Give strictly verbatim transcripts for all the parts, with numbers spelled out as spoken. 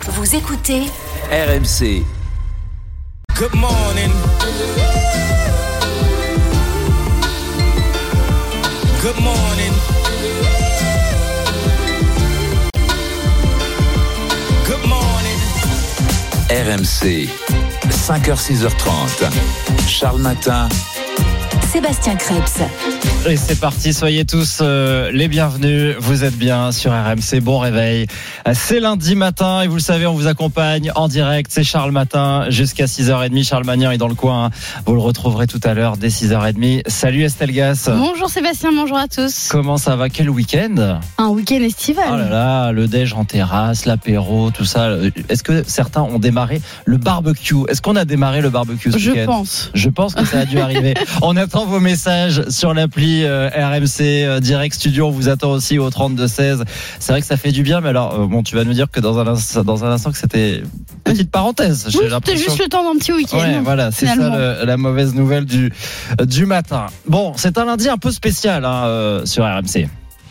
Vous écoutez R M C. Good morning. Good morning. Good morning. R M C. cinq heures six heures trente. Charles Matin. Sébastien Krebs. Et c'est parti, soyez tous euh, les bienvenus. Vous êtes bien sur R M C. Bon réveil. C'est lundi matin et vous le savez, on vous accompagne en direct. C'est Charles Matin jusqu'à six heures trente. Charles Magnin est dans le coin. Vous le retrouverez tout à l'heure dès six heures trente. Salut Estelle Gass. Bonjour Sébastien, bonjour à tous. Comment ça va? Quel week-end? Un week-end estival. Oh là là, le déj en terrasse, l'apéro, tout ça. Est-ce que certains ont démarré le barbecue? Est-ce qu'on a démarré le barbecue ce Je week-end? pense. Je pense que ça a dû arriver. On attend vos messages sur l'appli euh, R M C euh, Direct Studio. On vous attend aussi au trente-deux seize. C'est vrai que ça fait du bien, mais alors, euh, bon, tu vas nous dire que dans un, dans un instant que c'était une petite parenthèse. Oui, c'était juste le temps d'un petit week-end. Ouais, voilà, c'est ça le, la mauvaise nouvelle du, euh, du matin. Bon, c'est un lundi un peu spécial hein, euh, sur R M C.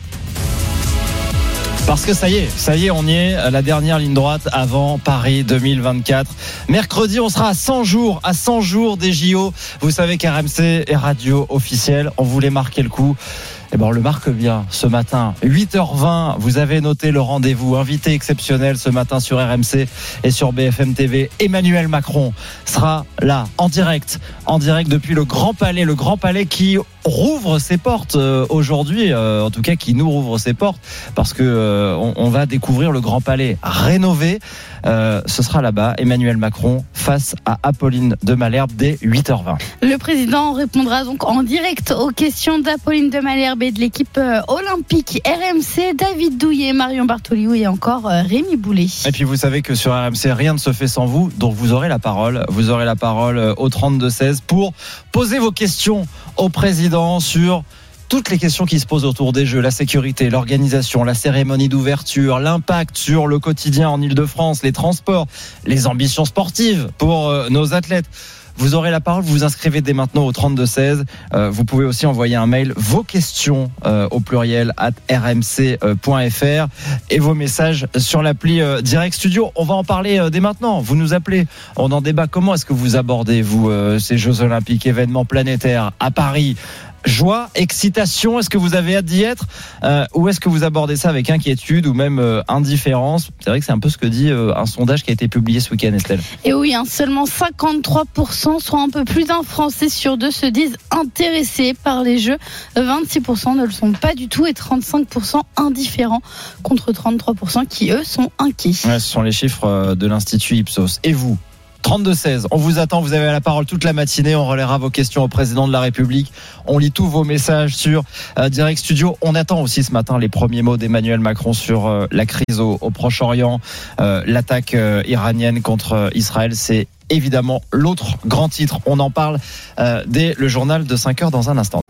Parce que ça y est, ça y est, on y est à la dernière ligne droite avant Paris deux mille vingt-quatre. Mercredi, on sera à cent jours, à cent jours des J O. Vous savez qu'R M C est radio officielle. On voulait marquer le coup. Eh ben, on le marque bien ce matin. huit heures vingt, vous avez noté le rendez-vous. Invité exceptionnel ce matin sur R M C et sur B F M T V. Emmanuel Macron sera là, en direct. En direct depuis le Grand Palais. Le Grand Palais qui rouvre ses portes euh, aujourd'hui. Euh, en tout cas, qui nous rouvre ses portes. Parce que euh, on, on va découvrir le Grand Palais rénové. Euh, ce sera là-bas. Emmanuel Macron face à Apolline de Malherbe dès huit heures vingt. Le président répondra donc en direct aux questions d'Apolline de Malherbe et de l'équipe olympique R M C, David Douillet, Marion Bartoliou et encore Rémi Boulet. Et puis vous savez que sur R M C, rien ne se fait sans vous, donc vous aurez la parole. Vous aurez la parole au trente-deux seize pour poser vos questions au président sur toutes les questions qui se posent autour des Jeux, la sécurité, l'organisation, la cérémonie d'ouverture, l'impact sur le quotidien en Ile-de-France, les transports, les ambitions sportives pour euh, nos athlètes. Vous aurez la parole, vous vous inscrivez dès maintenant au trente-deux seize. Euh, vous pouvez aussi envoyer un mail, vos questions euh, au pluriel at r m c point f r et vos messages sur l'appli euh, Direct Studio. On va en parler euh, dès maintenant. Vous nous appelez, on en débat. Comment est-ce que vous abordez, vous, euh, ces Jeux Olympiques, événements planétaires à Paris? Joie, excitation, est-ce que vous avez hâte d'y être euh, ou est-ce que vous abordez ça avec inquiétude ou même euh, indifférence? C'est vrai que c'est un peu ce que dit euh, un sondage qui a été publié ce week-end, Estelle. Et oui, hein, seulement cinquante-trois pour cent, soit un peu plus d'un Français sur deux, se disent intéressés par les Jeux. vingt-six pour cent ne le sont pas du tout et trente-cinq pour cent indifférents contre trente-trois pour cent qui, eux, sont inquiets. Ouais, ce sont les chiffres de l'Institut Ipsos. Et vous? trente-deux seize, on vous attend, vous avez la parole toute la matinée, on relaiera vos questions au président de la République, on lit tous vos messages sur euh, Direct Studio. On attend aussi ce matin les premiers mots d'Emmanuel Macron sur euh, la crise au, au Proche-Orient, euh, l'attaque euh, iranienne contre euh, Israël, c'est évidemment l'autre grand titre, on en parle euh, dès le journal de cinq heures dans un instant.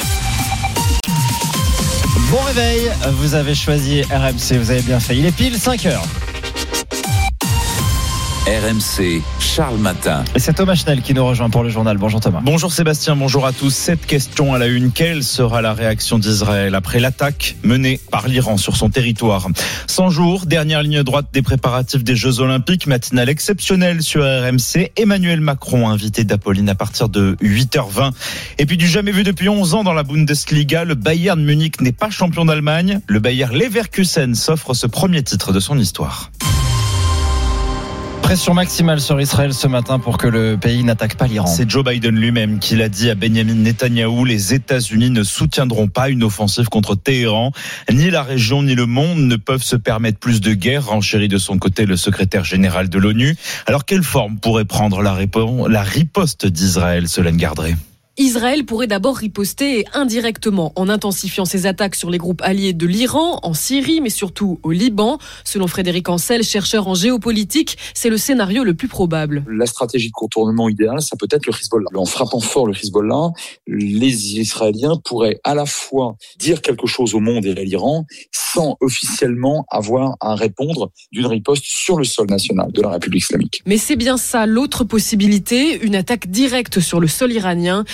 Bon réveil, vous avez choisi R M C, vous avez bien fait, il est pile cinq heures. R M C, Charles Matin. Et c'est Thomas Schnell qui nous rejoint pour le journal. Bonjour Thomas. Bonjour Sébastien, bonjour à tous. Cette question à la une, quelle sera la réaction d'Israël après l'attaque menée par l'Iran sur son territoire? cent jours, dernière ligne droite des préparatifs des Jeux Olympiques, matinale exceptionnelle sur R M C. Emmanuel Macron, invité d'Apolline à partir de huit heures vingt. Et puis du jamais vu depuis onze ans dans la Bundesliga, le Bayern Munich n'est pas champion d'Allemagne. Le Bayer Leverkusen s'offre ce premier titre de son histoire. Pression maximale sur Israël ce matin pour que le pays n'attaque pas l'Iran. C'est Joe Biden lui-même qui l'a dit à Benjamin Netanyahou. Les États-Unis ne soutiendront pas une offensive contre Téhéran. Ni la région ni le monde ne peuvent se permettre plus de guerre, renchérit de son côté le secrétaire général de l'ONU. Alors quelle forme pourrait prendre la, rép- la riposte d'Israël, Solène Gardré? Israël pourrait d'abord riposter indirectement en intensifiant ses attaques sur les groupes alliés de l'Iran, en Syrie, mais surtout au Liban. Selon Frédéric Ancel, chercheur en géopolitique, c'est le scénario le plus probable. La stratégie de contournement idéale, ça peut être le Hezbollah. En frappant fort le Hezbollah, les Israéliens pourraient à la fois dire quelque chose au monde et à l'Iran sans officiellement avoir à répondre d'une riposte sur le sol national de la République islamique. Mais c'est bien ça l'autre possibilité, une attaque directe sur le sol iranien.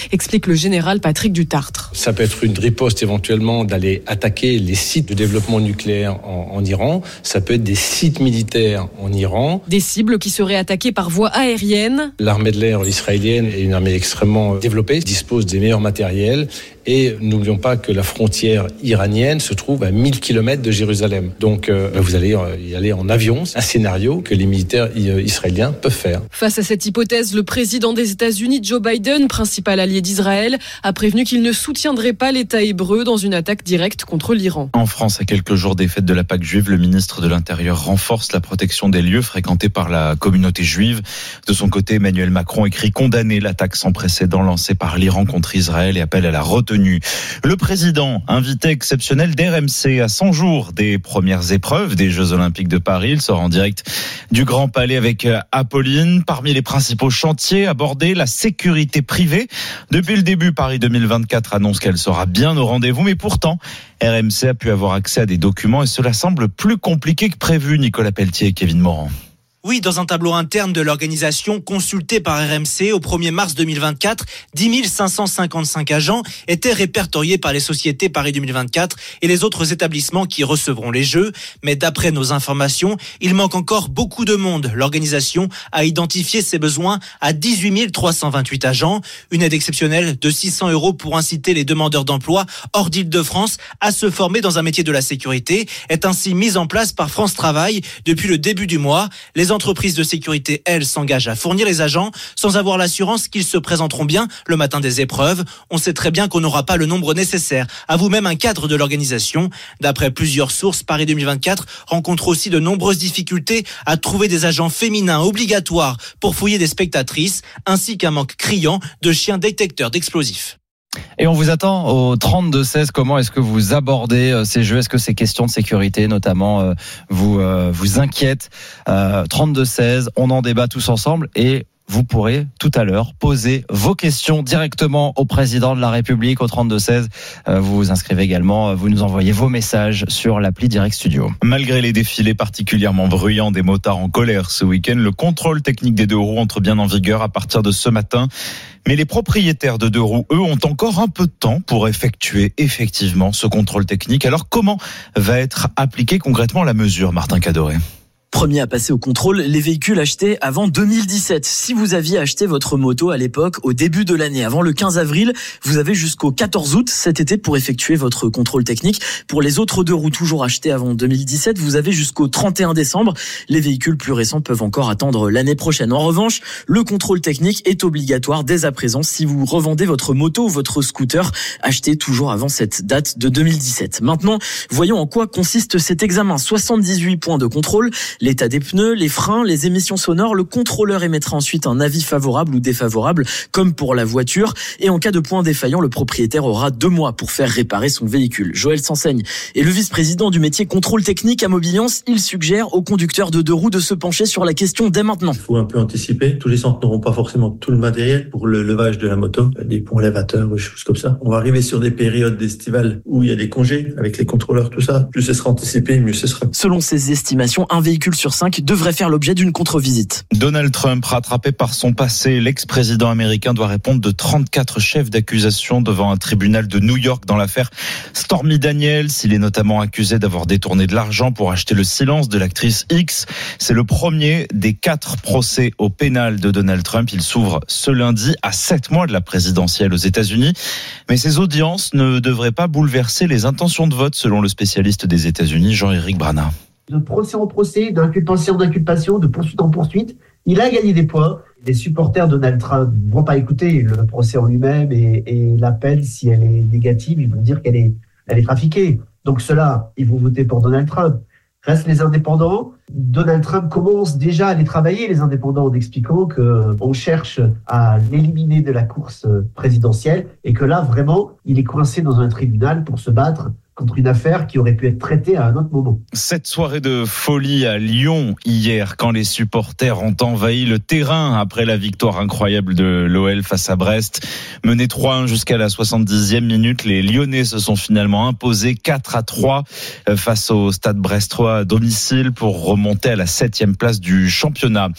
explique le général Patrick Dutartre. Ça peut être une riposte éventuellement d'aller attaquer les sites de développement nucléaire en, en Iran. Ça peut être des sites militaires en Iran. Des cibles qui seraient attaquées par voie aérienne. L'armée de l'air israélienne est une armée extrêmement développée, dispose des meilleurs matériels. Et n'oublions pas que la frontière iranienne se trouve à mille kilomètres de Jérusalem. Donc euh, vous allez y aller en avion. C'est un scénario que les militaires israéliens peuvent faire. Face à cette hypothèse, le président des États-Unis, Joe Biden, principal allié d'Israël, a prévenu qu'il ne soutiendrait pas l'État hébreu dans une attaque directe contre l'Iran. En France, à quelques jours des fêtes de la Pâque juive, le ministre de l'Intérieur renforce la protection des lieux fréquentés par la communauté juive. De son côté, Emmanuel Macron écrit condamner l'attaque sans précédent lancée par l'Iran contre Israël et appelle à la retenue. Le président, invité exceptionnel d'R M C à cent jours des premières épreuves des Jeux Olympiques de Paris. Il sort en direct du Grand Palais avec Apolline. Parmi les principaux chantiers abordés, la sécurité privée. Depuis le début, Paris deux mille vingt-quatre annonce qu'elle sera bien au rendez-vous. Mais pourtant, R M C a pu avoir accès à des documents et cela semble plus compliqué que prévu. Nicolas Pelletier et Kevin Morand. Oui, dans un tableau interne de l'organisation consulté par R M C au premier mars deux mille vingt-quatre, dix mille cinq cent cinquante-cinq agents étaient répertoriés par les sociétés Paris deux mille vingt-quatre et les autres établissements qui recevront les Jeux. Mais d'après nos informations, il manque encore beaucoup de monde. L'organisation a identifié ses besoins à dix-huit mille trois cent vingt-huit agents. Une aide exceptionnelle de six cents euros pour inciter les demandeurs d'emploi hors d'Île-de-France à se former dans un métier de la sécurité est ainsi mise en place par France Travail depuis le début du mois. Les entreprises de sécurité, elles, s'engagent à fournir les agents sans avoir l'assurance qu'ils se présenteront bien le matin des épreuves. On sait très bien qu'on n'aura pas le nombre nécessaire. Avoue même un cadre de l'organisation. D'après plusieurs sources, Paris deux mille vingt-quatre rencontre aussi de nombreuses difficultés à trouver des agents féminins obligatoires pour fouiller des spectatrices, ainsi qu'un manque criant de chiens détecteurs d'explosifs. Et on vous attend au trente-deux seize. Comment est-ce que vous abordez ces jeux ? Est-ce que ces questions de sécurité, notamment, euh, vous euh, vous inquiètent ? euh, trente-deux seize, on en débat tous ensemble et vous pourrez tout à l'heure poser vos questions directement au président de la République au trente-deux seize. Euh, vous vous inscrivez également, vous nous envoyez vos messages sur l'appli Direct Studio. Malgré les défilés particulièrement bruyants des motards en colère ce week-end, le contrôle technique des deux roues entre bien en vigueur à partir de ce matin. Mais les propriétaires de deux roues, eux, ont encore un peu de temps pour effectuer effectivement ce contrôle technique. Alors comment va être appliquée concrètement la mesure, Martin Cadoré ? Premier à passer au contrôle, les véhicules achetés avant deux mille dix-sept. Si vous aviez acheté votre moto à l'époque, au début de l'année, avant le quinze avril, vous avez jusqu'au quatorze août cet été pour effectuer votre contrôle technique. Pour les autres deux roues toujours achetées avant deux mille dix-sept, vous avez jusqu'au trente et un décembre. Les véhicules plus récents peuvent encore attendre l'année prochaine. En revanche, le contrôle technique est obligatoire dès à présent si vous revendez votre moto ou votre scooter acheté toujours avant cette date de deux mille dix-sept. Maintenant, voyons en quoi consiste cet examen. soixante-dix-huit points de contrôle. L'état des pneus, les freins, les émissions sonores, le contrôleur émettra ensuite un avis favorable ou défavorable, comme pour la voiture. Et en cas de point défaillant, le propriétaire aura deux mois pour faire réparer son véhicule. Joël Sanseigne est le vice-président du métier contrôle technique à Mobiliance. Il suggère aux conducteurs de deux roues de se pencher sur la question dès maintenant. Il faut un peu anticiper. Tous les centres n'auront pas forcément tout le matériel pour le levage de la moto, des ponts élévateurs, des choses comme ça. On va arriver sur des périodes estivales où il y a des congés avec les contrôleurs, tout ça. Plus ce sera anticipé, mieux ce sera. Selon ses estimations, un véhicule sur cinq devrait faire l'objet d'une contre-visite. Donald Trump, rattrapé par son passé, l'ex-président américain doit répondre de trente-quatre chefs d'accusation devant un tribunal de New York dans l'affaire Stormy Daniels. Il est notamment accusé d'avoir détourné de l'argent pour acheter le silence de l'actrice X. C'est le premier des quatre procès au pénal de Donald Trump. Il s'ouvre ce lundi à sept mois de la présidentielle aux États-Unis. Mais ces audiences ne devraient pas bouleverser les intentions de vote, selon le spécialiste des États-Unis, Jean-Éric Brana. De procès en procès, d'inculpation en inculpation, de poursuite en poursuite, il a gagné des points. Les supporters de Donald Trump ne vont pas écouter le procès en lui-même et, et l'appel, si elle est négative, ils vont dire qu'elle est, elle est trafiquée. Donc ceux-là, ils vont voter pour Donald Trump. Restent les indépendants. Donald Trump commence déjà à les travailler, les indépendants, en expliquant qu'on cherche à l'éliminer de la course présidentielle et que là, vraiment, il est coincé dans un tribunal pour se battre contre une affaire qui aurait pu être traitée à un autre moment. Cette soirée de folie à Lyon hier, quand les supporters ont envahi le terrain après la victoire incroyable de l'O L face à Brest. Menés trois à un jusqu'à la soixante-dixième minute, les Lyonnais se sont finalement imposés quatre à trois face au Stade Brestois à domicile pour remonter à la septième place du championnat.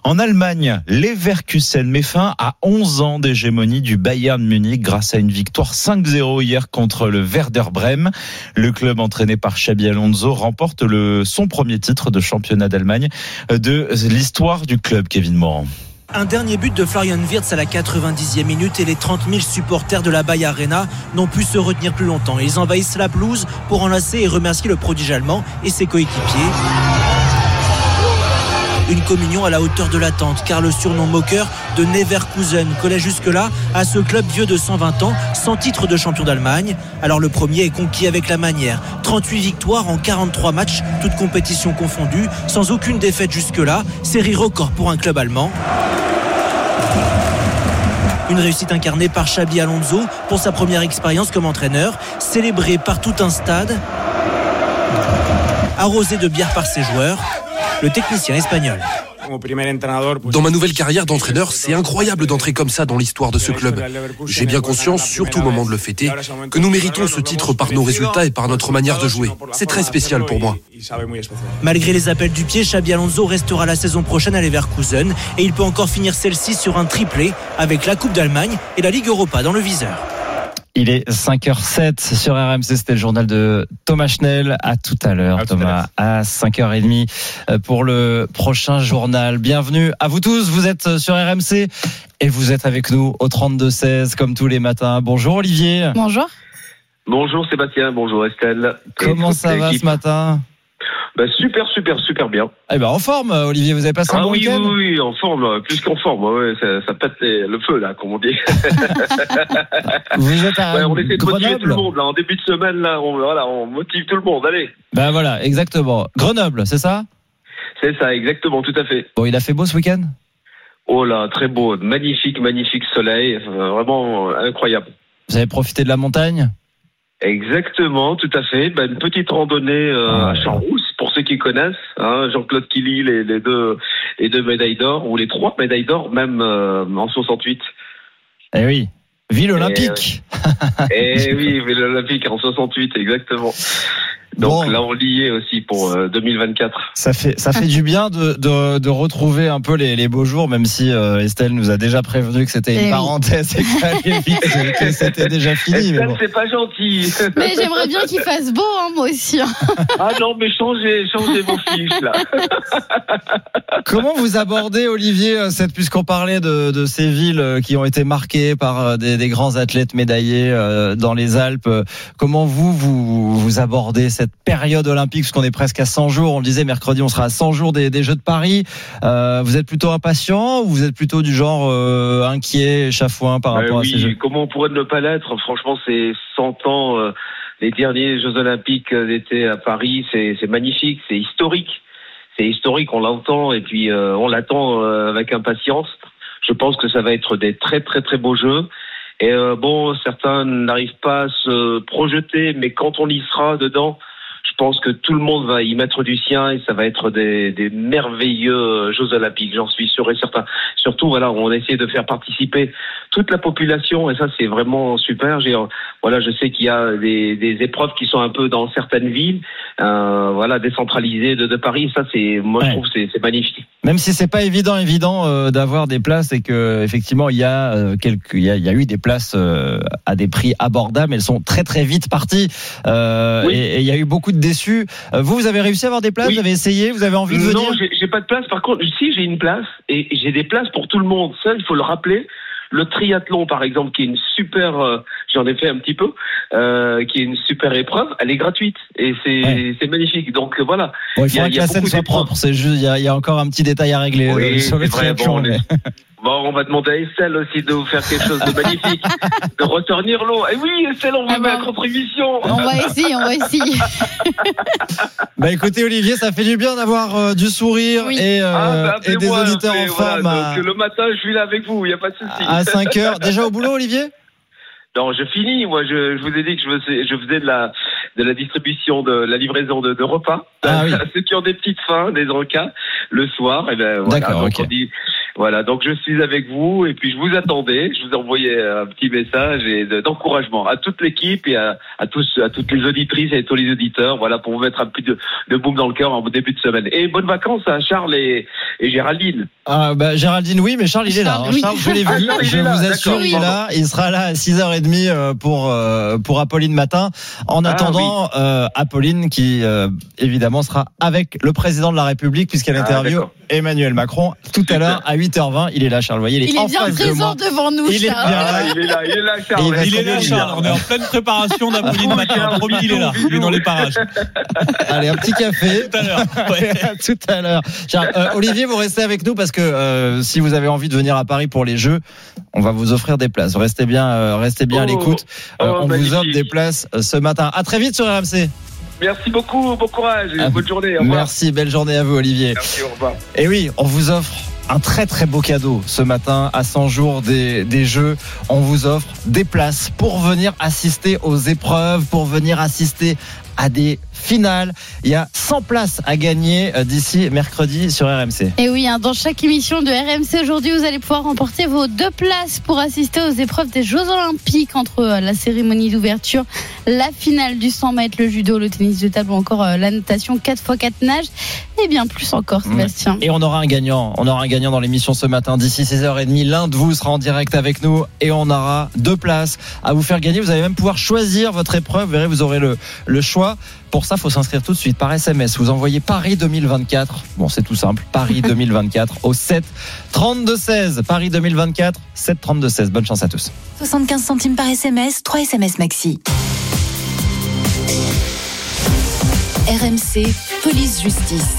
En Allemagne, Leverkusen met fin à onze ans d'hégémonie du Bayern Munich grâce à une victoire cinq zéro hier contre le Werder Bremen. Le club entraîné par Xabi Alonso remporte le, son premier titre de championnat d'Allemagne de l'histoire du club, Kevin Morand. Un dernier but de Florian Wirtz à la quatre-vingt-dixième minute et les trente mille supporters de la Bayer Arena n'ont pu se retenir plus longtemps. Ils envahissent la pelouse pour enlacer et remercier le prodige allemand et ses coéquipiers. Une communion à la hauteur de l'attente, car le surnom moqueur de Leverkusen collait jusque-là à ce club vieux de cent vingt ans, sans titre de champion d'Allemagne. Alors le premier est conquis avec la manière. trente-huit victoires en quarante-trois matchs, toutes compétitions confondues, sans aucune défaite jusque-là. Série record pour un club allemand. Une réussite incarnée par Xabi Alonso pour sa première expérience comme entraîneur, célébrée par tout un stade, arrosé de bière par ses joueurs. Le technicien espagnol. Dans ma nouvelle carrière d'entraîneur, c'est incroyable d'entrer comme ça dans l'histoire de ce club. J'ai bien conscience, surtout au moment de le fêter, que nous méritons ce titre par nos résultats et par notre manière de jouer. C'est très spécial pour moi. Malgré les appels du pied, Xabi Alonso restera la saison prochaine à Leverkusen et il peut encore finir celle-ci sur un triplé avec la Coupe d'Allemagne et la Ligue Europa dans le viseur. Il est cinq heures zéro sept sur R M C, c'était le journal de Thomas Schnell. À tout à l'heure, à Thomas, à cinq heures trente pour le prochain journal. Bienvenue à vous tous, vous êtes sur R M C et vous êtes avec nous au trente-deux seize comme tous les matins. Bonjour Olivier. Bonjour. Bonjour Sébastien, bonjour Estelle. Comment ça va ce matin ? Ben super, super, super bien. Eh ben en forme, Olivier, vous avez passé un ah bon oui, week-end ? Oui, oui, en forme, plus qu'en forme. Ouais, ça, ça pète les, le feu là, comme on dit. Vous êtes à ouais, on essaie de Grenoble. motiver tout le monde là. En début de semaine là, on, voilà, on motive tout le monde. Allez. Ben voilà, exactement. Grenoble, c'est ça ? C'est ça, exactement, tout à fait. Bon, il a fait beau ce week-end ? Oh là, très beau, magnifique, magnifique soleil, euh, vraiment euh, incroyable. Vous avez profité de la montagne ? Exactement, tout à fait. Ben, une petite randonnée euh, ah, à Champs-Rousse, pour ceux qui connaissent. Hein, Jean-Claude Killy, les, les deux, les deux médailles d'or, ou les trois médailles d'or, même euh, en soixante-huit. Eh oui, ville olympique. Et, euh, eh oui, ville olympique en soixante-huit, exactement. Donc bon. Là, on l'y est aussi pour euh, deux mille vingt-quatre. Ça fait, ça fait du bien de, de, de retrouver un peu les, les beaux jours, même si euh, Estelle nous a déjà prévenu que c'était une et parenthèse oui. et que ça allait vite, que c'était déjà fini. Estelle, mais bon. C'est pas gentil. Mais j'aimerais bien qu'il fasse beau, hein, moi aussi. Ah non, mais changez, changez vos fiches, là. Comment vous abordez, Olivier, cette, puisqu'on parlait de, de ces villes qui ont été marquées par des, des grands athlètes médaillés euh, dans les Alpes, comment vous, vous, vous abordez cette période olympique, parce qu'on est presque à cent jours, on le disait mercredi, on sera à cent jours des, des Jeux de Paris. Euh, vous êtes plutôt impatient ou vous êtes plutôt du genre euh, inquiet, chafouin par rapport euh, oui, à ces Jeux ? Comment on pourrait ne pas l'être ? Franchement, c'est cent ans, euh, les derniers Jeux Olympiques d'été à Paris, c'est, c'est magnifique, c'est historique. C'est historique, on l'entend et puis euh, on l'attend euh, avec impatience. Je pense que ça va être des très très très beaux Jeux. Et euh, bon, certains n'arrivent pas à se projeter, mais quand on y sera dedans, je pense que tout le monde va y mettre du sien et ça va être des, des merveilleux Jeux Olympiques, j'en suis sûr et certain. Surtout, voilà, on essaie de faire participer toute la population et ça, c'est vraiment super. J'ai, voilà, je sais qu'il y a des, des épreuves qui sont un peu dans certaines villes, euh, voilà, décentralisées de, de Paris. Ça, c'est, moi, ouais. je trouve, que c'est, c'est magnifique. Même si c'est pas évident, évident euh, d'avoir des places et que effectivement, il y a euh, quelques, il y a, il y a eu des places euh, à des prix abordables. Elles sont très très vite parties euh, oui. et, et il y a eu beaucoup de déçus. Vous, vous avez réussi à avoir des places ? Oui. Vous avez essayé ? Vous avez envie de venir ? Non, j'ai, j'ai pas de place. Par contre, si j'ai une place et j'ai des places pour tout le monde. Ça, il faut le rappeler. Le triathlon, par exemple, qui est une super, euh, j'en ai fait un petit peu, euh, qui est une super épreuve, elle est gratuite et c'est, ouais. c'est magnifique. Donc voilà. Bon, il faudra que la scène soit propre. C'est juste, il y a, il y a encore un petit détail à régler oui, euh, sur le triathlon. Bon, bon, on va demander à Estelle aussi de vous faire quelque chose de magnifique, de retenir l'eau. Et oui, Estelle, on vous ah met bah, à contribution. On va essayer, on va essayer. Bah écoutez, Olivier, ça fait du bien d'avoir euh, du sourire oui. et, euh, ah, bah, et des auditeurs en forme. Voilà, à... Donc, le matin, je suis là avec vous, il n'y a pas de souci. À cinq heures. Déjà au boulot, Olivier ? Non, je finis. Moi, je, je vous ai dit que je faisais, je faisais de la, de la distribution, de la livraison de, de repas. Ah, oui. Ceux qui ont des petites faims, des encas, le soir. Et ben, voilà. D'accord, donc, okay. on dit, voilà. Donc, je suis avec vous et puis je vous attendais. Je vous ai envoyé un petit message et de, d'encouragement à toute l'équipe et à, à tous, à toutes les auditrices et à tous les auditeurs. Voilà, pour vous mettre un peu de, de boum dans le cœur en début de semaine. Et bonnes vacances à Charles et, et Géraldine. Ah, bah, Géraldine, oui, mais Charles, il est là. Hein. Oui. Charles, je l'ai vu. Ah, Charles, il je est là, vous assure, d'accord. il est là. Il sera là à six heures trente pour, euh, pour Apolline Matin. En Ah, attendant, euh, Apolline qui, euh, évidemment, sera avec le président de la République puisqu'elle Ah, interview d'accord. Emmanuel Macron tout à l'heure à huit heures vingt. Il est là, Charles. Voyez, il est, Il en est bien face de présent moi. devant nous, Il est Charles. bien Ah, là. il est là, il est là, Charles. Et il va Il est s'en là, aller, Charles. là. On est en pleine préparation d'Apolline Ah, Matin. Promis, il est là. Il est dans les parages. Allez, un petit café. Tout à l'heure. Ouais. Tout à l'heure. Charles, euh, Olivier, vous restez avec nous parce que euh, si vous avez envie de venir à Paris pour les Jeux, on va vous offrir des places. Restez bien, euh, restez bien à Oh, l'écoute. Euh, oh, on magnifique. vous offre des places euh, ce matin. À très vite sur R M C. Merci beaucoup, bon courage et Ah, bonne journée. Au revoir. Merci, belle journée à vous, Olivier. Merci, au revoir. Et oui, on vous offre un très très beau cadeau ce matin à cent jours des, des Jeux. On vous offre des places pour venir assister aux épreuves, pour venir assister à des finales. Il y a cent places à gagner d'ici mercredi sur R M C. Et oui, hein, dans chaque émission de R M C aujourd'hui, vous allez pouvoir remporter vos deux places pour assister aux épreuves des Jeux Olympiques entre euh, la cérémonie d'ouverture, la finale du cent mètres, le judo, le tennis de table ou encore euh, la natation quatre par quatre nage et bien plus encore, Sébastien. Et on aura un gagnant. On aura un gagnant dans l'émission ce matin d'ici six heures trente. L'un de vous sera en direct avec nous et on aura deux places à vous faire gagner. Vous allez même pouvoir choisir votre épreuve. Vous verrez, vous aurez le, le choix. Pour ça, il faut s'inscrire tout de suite par S M S. Vous envoyez Paris deux mille vingt-quatre. Bon, c'est tout simple. Paris deux mille vingt-quatre au sept trente-deux seize. Paris deux mille vingt-quatre, sept trente-deux seize. Bonne chance à tous. soixante-quinze centimes par S M S, trois S M S maxi. R M C, police justice.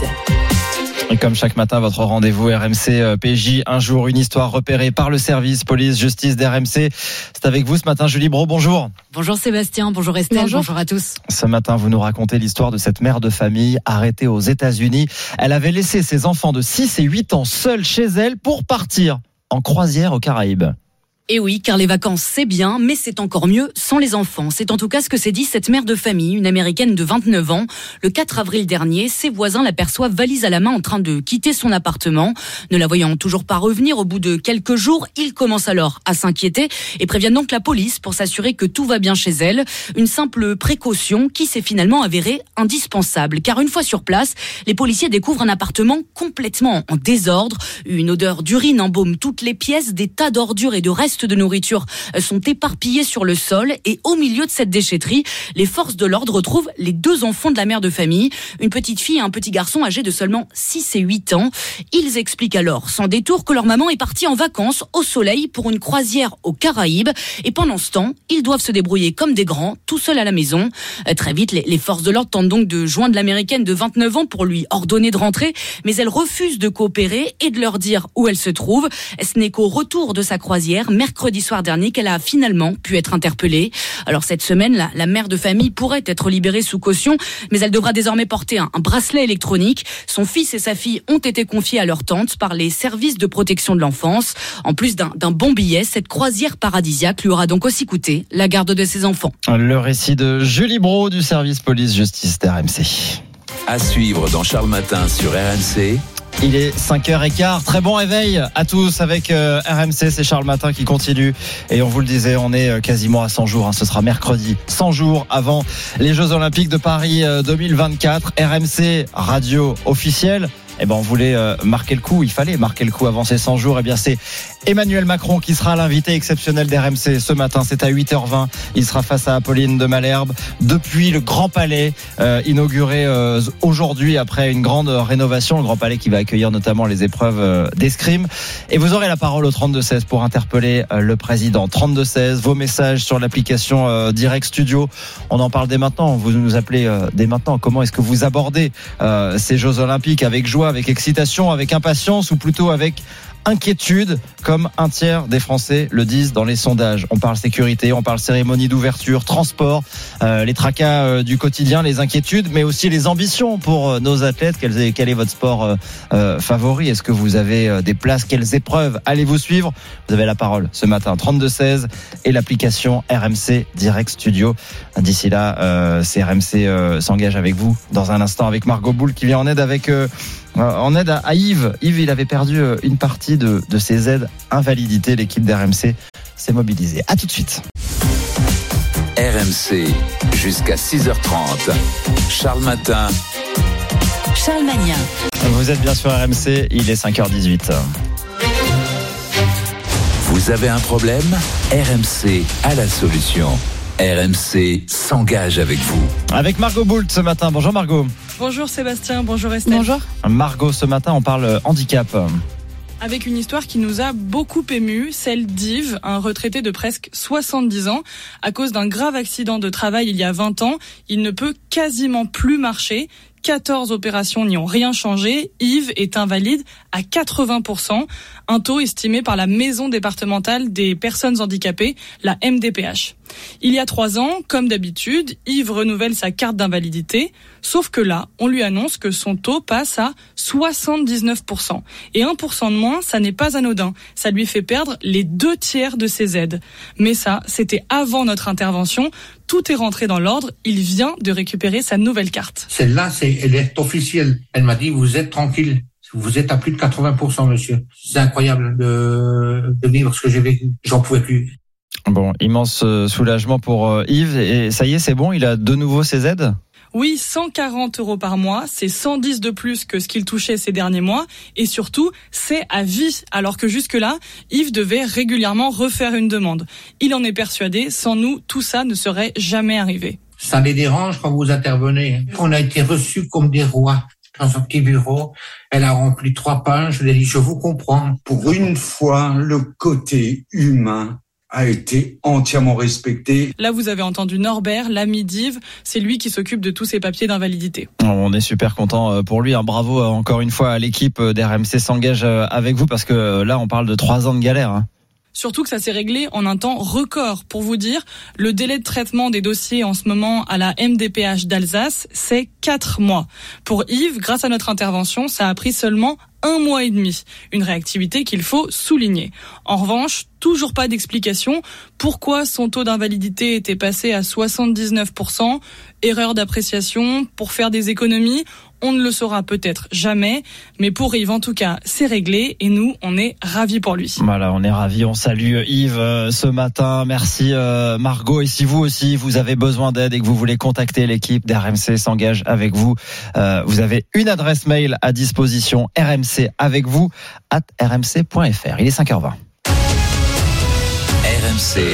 Et comme chaque matin, votre rendez-vous R M C euh, P J, un jour, une histoire repérée par le service police justice d'R M C. C'est avec vous ce matin, Julie Bro, bonjour. Bonjour Sébastien, bonjour Estelle, bonjour. bonjour à tous. Ce matin, vous nous racontez l'histoire de cette mère de famille arrêtée aux États-Unis. Elle avait laissé ses enfants de six et huit ans seuls chez elle pour partir en croisière aux Caraïbes. Et oui, car les vacances, c'est bien, mais c'est encore mieux sans les enfants. C'est en tout cas ce que s'est dit cette mère de famille, une américaine de vingt-neuf ans. Le quatre avril dernier, ses voisins l'aperçoivent valise à la main en train de quitter son appartement. Ne la voyant toujours pas revenir au bout de quelques jours, ils commencent alors à s'inquiéter et préviennent donc la police pour s'assurer que tout va bien chez elle. Une simple précaution qui s'est finalement avérée indispensable. Car une fois sur place, les policiers découvrent un appartement complètement en désordre. Une odeur d'urine embaume toutes les pièces, des tas d'ordures et de restes de nourriture sont éparpillés sur le sol et au milieu de cette déchetterie, les forces de l'ordre retrouvent les deux enfants de la mère de famille, une petite fille et un petit garçon âgés de seulement six et huit ans. Ils expliquent alors sans détour que leur maman est partie en vacances au soleil pour une croisière aux Caraïbes et pendant ce temps, ils doivent se débrouiller comme des grands, tout seuls à la maison. Très vite, les, les forces de l'ordre tentent donc de joindre l'américaine de vingt-neuf ans pour lui ordonner de rentrer, mais elle refuse de coopérer et de leur dire où elle se trouve. Ce n'est qu'au retour de sa croisière, mercredi soir dernier, qu'elle a finalement pu être interpellée. Alors cette semaine, la, la mère de famille pourrait être libérée sous caution, mais elle devra désormais porter un, un bracelet électronique. Son fils et sa fille ont été confiés à leur tante par les services de protection de l'enfance. En plus d'un, d'un bon billet, cette croisière paradisiaque lui aura donc aussi coûté la garde de ses enfants. Le récit de Julie Bro du service police-justice d'R M C. À suivre dans Charles Matin sur R M C. Il est cinq heures quinze, très bon réveil à tous avec euh, R M C, c'est Charles Matin qui continue et on vous le disait, on est quasiment à cent jours, hein, ce sera mercredi, cent jours avant les Jeux Olympiques de Paris euh, deux mille vingt-quatre, R M C radio officielle. Eh ben, on voulait euh, marquer le coup, il fallait marquer le coup avant ces cent jours. Eh bien, c'est Emmanuel Macron qui sera l'invité exceptionnel d'R M C ce matin. C'est à huit heures vingt. Il sera face à Apolline de Malherbe depuis le Grand Palais, euh, inauguré euh, aujourd'hui après une grande rénovation. Le Grand Palais qui va accueillir notamment les épreuves euh, d'escrime. Et vous aurez la parole au trente-deux seize pour interpeller euh, le président. trente-deux seize, vos messages sur l'application euh, Direct Studio. On en parle dès maintenant. Vous nous appelez euh, dès maintenant. Comment est-ce que vous abordez euh, ces Jeux Olympiques avec joie, avec excitation, avec impatience ou plutôt avec inquiétude, comme un tiers des Français le disent dans les sondages. On parle sécurité, on parle cérémonie d'ouverture, transport, euh, les tracas euh, du quotidien, les inquiétudes, mais aussi les ambitions pour euh, nos athlètes. Quel est, quel est votre sport euh, euh, favori? Est-ce que vous avez euh, des places? Quelles épreuves allez-vous suivre? Vous avez la parole ce matin, trente-deux seize et l'application R M C Direct Studio. D'ici là, euh, c'est R M C euh, s'engage avec vous dans un instant avec Margot Boule qui vient en aide avec... Euh, en aide à Yves. Yves, il avait perdu une partie de, de ses aides invalidité. L'équipe d'R M C s'est mobilisée. À tout de suite. R M C jusqu'à six heures trente. Charles Matin. Charles Magnin. Vous êtes bien sur R M C, il est cinq heures dix-huit. Vous avez un problème ? R M C a la solution. R M C s'engage avec vous. Avec Margot Boult ce matin. Bonjour Margot. Bonjour Sébastien, bonjour Estelle. Bonjour. Margot, ce matin on parle handicap. Avec une histoire qui nous a beaucoup ému, celle d'Yves, un retraité de presque soixante-dix ans. À cause d'un grave accident de travail il y a vingt ans, il ne peut quasiment plus marcher. quatorze opérations n'y ont rien changé. Yves est invalide à quatre-vingts pour cent, un taux estimé par la Maison départementale des personnes handicapées, la M D P H. Il y a trois ans, comme d'habitude, Yves renouvelle sa carte d'invalidité, sauf que là, on lui annonce que son taux passe à soixante-dix-neuf pour cent. Et un pour cent de moins, ça n'est pas anodin. Ça lui fait perdre les deux tiers de ses aides. Mais ça, c'était avant notre intervention. Tout est rentré dans l'ordre. Il vient de récupérer sa nouvelle carte. Celle-là, c'est, elle est officielle. Elle m'a dit, vous êtes tranquille. Vous êtes à plus de quatre-vingts pour cent, monsieur. C'est incroyable de, de vivre ce que j'ai vécu. J'en pouvais plus. Bon, immense soulagement pour Yves. Et ça y est, c'est bon, il a de nouveau ses aides ? Oui, cent quarante euros par mois, c'est cent dix de plus que ce qu'il touchait ces derniers mois. Et surtout, c'est à vie. Alors que jusque-là, Yves devait régulièrement refaire une demande. Il en est persuadé, sans nous, tout ça ne serait jamais arrivé. Ça les dérange quand vous intervenez. On a été reçus comme des rois. Dans son petit bureau, elle a rempli trois pages. Je lui ai dit, je vous comprends. Pour une fois, le côté humain a été entièrement respecté. Là, vous avez entendu Norbert, l'ami d'Yves. C'est lui qui s'occupe de tous ses papiers d'invalidité. On est super content pour lui. Bravo encore une fois à l'équipe d'R M C s'engage avec vous parce que là, on parle de trois ans de galère. Surtout que ça s'est réglé en un temps record. Pour vous dire, le délai de traitement des dossiers en ce moment à la M D P H d'Alsace, c'est quatre mois. Pour Yves, grâce à notre intervention, ça a pris seulement un mois et demi. Une réactivité qu'il faut souligner. En revanche, toujours pas d'explication. Pourquoi son taux d'invalidité était passé à soixante-dix-neuf pour cent? Erreur d'appréciation pour faire des économies? On ne le saura peut-être jamais, mais pour Yves, en tout cas, c'est réglé et nous, on est ravis pour lui. Voilà, on est ravis, on salue Yves euh, ce matin. Merci euh, Margot. Et si vous aussi, vous avez besoin d'aide et que vous voulez contacter l'équipe d'R M C s'engage avec vous, euh, vous avez une adresse mail à disposition, R M C avec vous, at r m c point f r. Il est cinq heures vingt. R M C,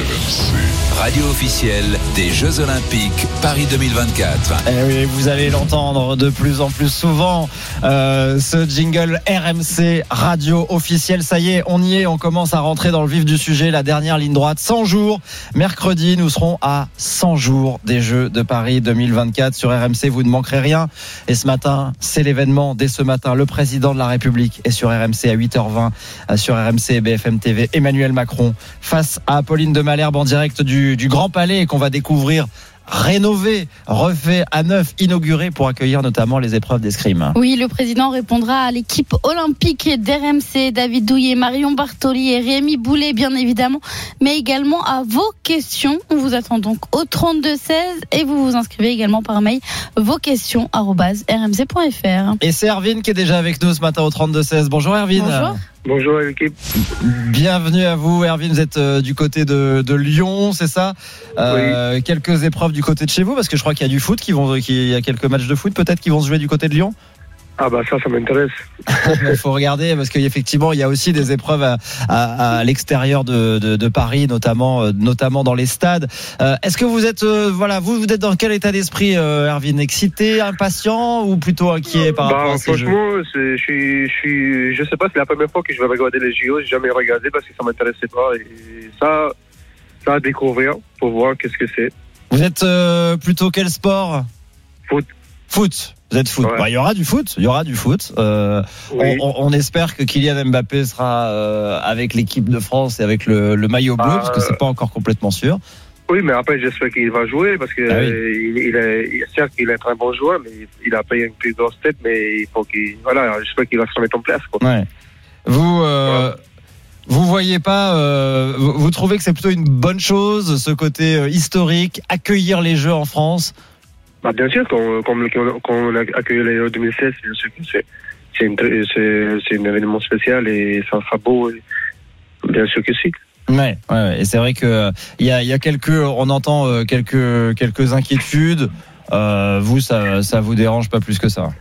radio officielle des Jeux Olympiques Paris deux mille vingt-quatre. Eh oui, vous allez l'entendre de plus en plus souvent, euh, ce jingle R M C radio officielle. Ça y est, on y est, on commence à rentrer dans le vif du sujet. La dernière ligne droite, cent jours. Mercredi, nous serons à cent jours des Jeux de Paris deux mille vingt-quatre. Sur R M C, vous ne manquerez rien. Et ce matin, c'est l'événement. Dès ce matin, le président de la République est sur R M C à huit heures vingt, sur R M C et B F M T V. Emmanuel Macron face à Apolline de Malherbe en direct du, du Grand Palais et qu'on va découvrir rénové, refait à neuf, inauguré pour accueillir notamment les épreuves d'escrime. Oui, le président répondra à l'équipe olympique d'R M C, David Douillet, Marion Bartoli et Rémi Boulet, bien évidemment, mais également à vos questions. On vous attend donc au trente-deux seize et vous vous inscrivez également par mail vos questions arobase r m c point f r. Et c'est Erwin qui est déjà avec nous ce matin au trente-deux seize. Bonjour Erwin. Bonjour. Bonjour à l'équipe. Bienvenue à vous Erwin, vous êtes euh, du côté de, de Lyon, c'est ça? euh, oui. Quelques épreuves du côté de chez vous, parce que je crois qu'il y a du foot, qui vont, qu'il y a quelques matchs de foot peut-être qui vont se jouer du côté de Lyon. Ah bah ça, ça m'intéresse. Il faut regarder parce qu'effectivement il y a aussi des épreuves à, à, à l'extérieur de, de, de Paris, notamment, notamment dans les stades. Euh, est-ce que vous êtes, euh, voilà, vous, vous êtes dans quel état d'esprit, euh, Erwin? Excité, impatient ou plutôt inquiet par bah, rapport à ces jeux? Franchement, je suis, je suis, je sais pas, c'est la première fois que je vais regarder les J O. J'ai jamais regardé parce que ça m'intéressait pas. Et ça, ça à découvrir pour voir qu'est-ce que c'est. Vous êtes euh, plutôt quel sport? Foot. Foot. Vous êtes foot. Ouais. Bah, il y aura du foot. Il y aura du foot. Euh, oui. on, on espère que Kylian Mbappé sera euh, avec l'équipe de France et avec le, le maillot bleu, ah, parce que c'est pas encore complètement sûr. Oui, mais après j'espère qu'il va jouer parce que ah oui. euh, il, il est, certes qu'il est un bon joueur, mais il a payé une plus grosse tête, mais il faut qu'il, voilà, j'espère qu'il va se remettre en place, quoi. Ouais. Vous. Euh, ouais. Vous voyez pas, euh, vous, vous trouvez que c'est plutôt une bonne chose, ce côté euh, historique, accueillir les Jeux en France? Bah bien sûr, quand, quand, quand on a accueilli les Jeux deux mille seize, bien sûr que c'est, c'est, une, c'est, c'est un événement spécial et ça sera beau, et bien sûr que si. Ouais, ouais, et c'est vrai que il y a, il y a quelques, on entend quelques, quelques inquiétudes. Euh, vous, ça, ça vous dérange pas plus que ça?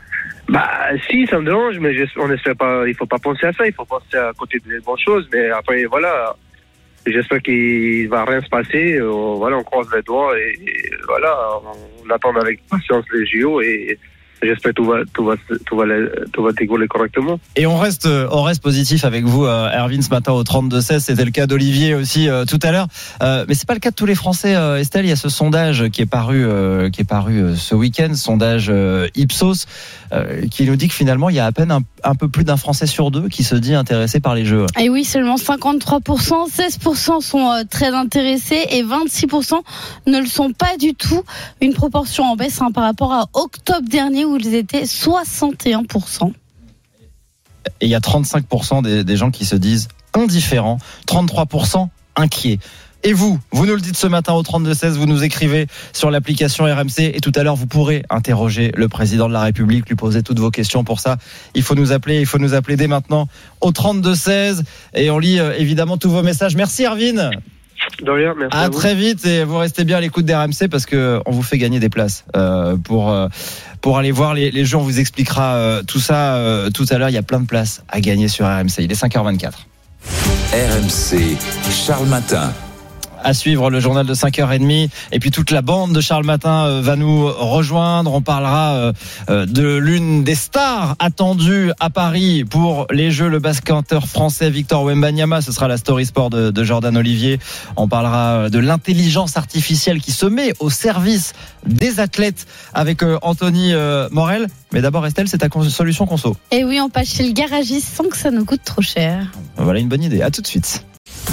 Bah, si, ça me dérange, mais on espère pas, il faut pas penser à ça, il faut penser à côté des bonnes choses, mais après, voilà, j'espère qu'il va rien se passer, on, voilà, on croise les doigts et, et voilà, on, on attend avec patience les J O et j'espère que tout va, tout va, tout va, tout va dérouler correctement. Et on reste, on reste positif avec vous, euh, Erwin, ce matin au trente-deux seize. C'était le cas d'Olivier aussi euh, tout à l'heure. Euh, mais c'est pas le cas de tous les Français, euh, Estelle. Il y a ce sondage qui est paru, euh, qui est paru euh, ce week-end, sondage euh, Ipsos, euh, qui nous dit que finalement il y a à peine un, un peu plus d'un Français sur deux qui se dit intéressé par les jeux. Et oui, seulement cinquante-trois pour cent, seize pour cent sont euh, très intéressés et vingt-six pour cent ne le sont pas du tout. Une proportion en baisse hein, par rapport à octobre dernier où ils étaient soixante et un pour cent. Et il y a trente-cinq pour cent des, des gens qui se disent indifférents, trente-trois pour cent inquiets. Et vous, vous nous le dites ce matin au trente-deux seize, vous nous écrivez sur l'application R M C et tout à l'heure vous pourrez interroger le président de la République, lui poser toutes vos questions. Pour ça, il faut nous appeler, il faut nous appeler dès maintenant au trente-deux seize et on lit euh, évidemment tous vos messages. Merci Erwin. De rien, merci. À, à très vite et vous restez bien à l'écoute d'R M C parce que on vous fait gagner des places euh, pour euh, pour aller voir les, les jeux. On vous expliquera euh, tout ça euh, tout à l'heure. Il y a plein de places à gagner sur R M C. Il est cinq heures vingt-quatre. R M C, Charles Matin. À suivre le journal de cinq heures trente et puis toute la bande de Charles Matin va nous rejoindre. On parlera de l'une des stars attendues à Paris pour les Jeux, le basketteur français Victor Wembanyama. Ce sera la story sport de, de Jordan Olivier. On parlera de l'intelligence artificielle qui se met au service des athlètes avec Anthony Morel. Mais d'abord Estelle, c'est ta solution conso. Et oui, on passe chez le garagiste sans que ça nous coûte trop cher. Voilà une bonne idée. À tout de suite.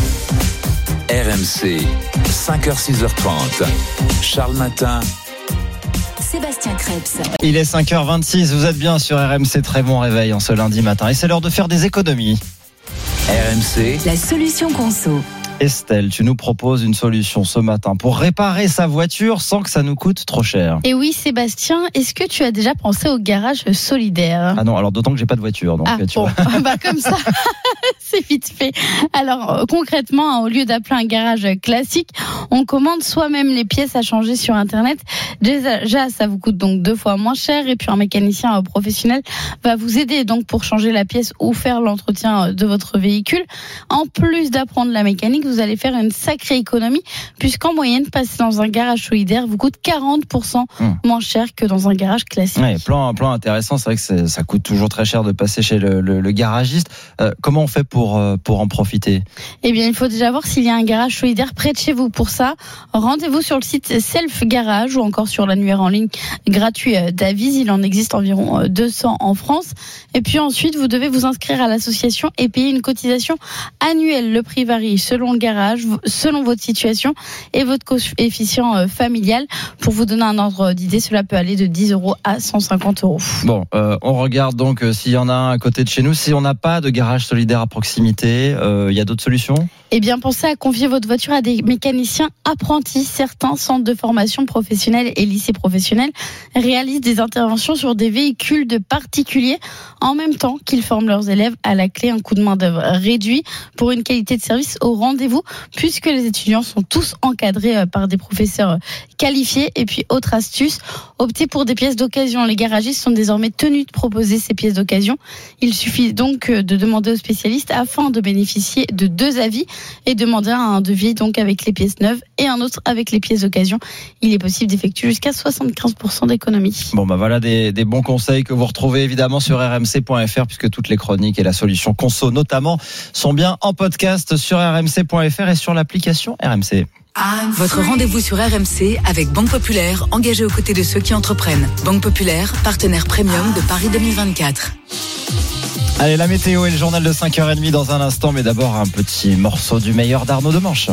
R M C, cinq heures six heures trente. Charles Matin. Sébastien Krebs. Il est cinq heures vingt-six, vous êtes bien sur R M C, très bon réveil en ce lundi matin. Et c'est l'heure de faire des économies. R M C. La solution conso. Estelle, tu nous proposes une solution ce matin pour réparer sa voiture sans que ça nous coûte trop cher. Et oui, Sébastien, est-ce que tu as déjà pensé au garage solidaire ? Ah non, alors d'autant que j'ai pas de voiture. Donc ah tu bon, bah comme ça, c'est vite fait. Alors concrètement, au lieu d'appeler un garage classique, on commande soi-même les pièces à changer sur Internet. Déjà, ça vous coûte donc deux fois moins cher et puis un mécanicien professionnel va vous aider donc pour changer la pièce ou faire l'entretien de votre véhicule. En plus d'apprendre la mécanique, vous allez faire une sacrée économie puisqu'en moyenne, passer dans un garage solidaire vous coûte quarante pour cent moins cher que dans un garage classique. Ouais, plan, plan intéressant, c'est vrai que ça coûte toujours très cher de passer chez le, le, le garagiste. Euh, comment on fait pour, pour en profiter ? Eh bien, il faut déjà voir s'il y a un garage solidaire près de chez vous. Pour ça, rendez-vous sur le site Self Garage ou encore sur l'annuaire en ligne gratuit d'Avis. Il en existe environ deux cents en France. Et puis ensuite, vous devez vous inscrire à l'association et payer une cotisation annuelle. Le prix varie selon le garage, selon votre situation et votre coefficient familial. Pour vous donner un ordre d'idée, cela peut aller de dix euros à cent cinquante euros. Bon, euh, on regarde donc euh, s'il y en a un à côté de chez nous. Si on n'a pas de garage solidaire à proximité, il euh, y a d'autres solutions ? Eh bien, pensez à confier votre voiture à des mécaniciens apprentis. Certains centres de formation professionnelle et lycées professionnels réalisent des interventions sur des véhicules de particuliers en même temps qu'ils forment leurs élèves à la clé. Un coût de main d'œuvre réduit pour une qualité de service au rendez-vous puisque les étudiants sont tous encadrés par des professeurs qualifiés. Et puis, autre astuce, optez pour des pièces d'occasion. Les garagistes sont désormais tenus de proposer ces pièces d'occasion. Il suffit donc de demander aux spécialistes afin de bénéficier de deux avis et demander un devis donc avec les pièces neuves et un autre avec les pièces d'occasion. Il est possible d'effectuer jusqu'à soixante-quinze pour cent d'économie. Bon bah voilà des, des bons conseils que vous retrouvez évidemment sur r m c point f r puisque toutes les chroniques et la solution conso notamment sont bien en podcast sur r m c point f r et sur l'application R M C. Votre rendez-vous sur R M C avec Banque Populaire, engagée aux côtés de ceux qui entreprennent. Banque Populaire, partenaire premium de Paris deux mille vingt-quatre. Allez, la météo et le journal de cinq heures trente dans un instant, mais d'abord un petit morceau du meilleur d'Arnaud Demanche.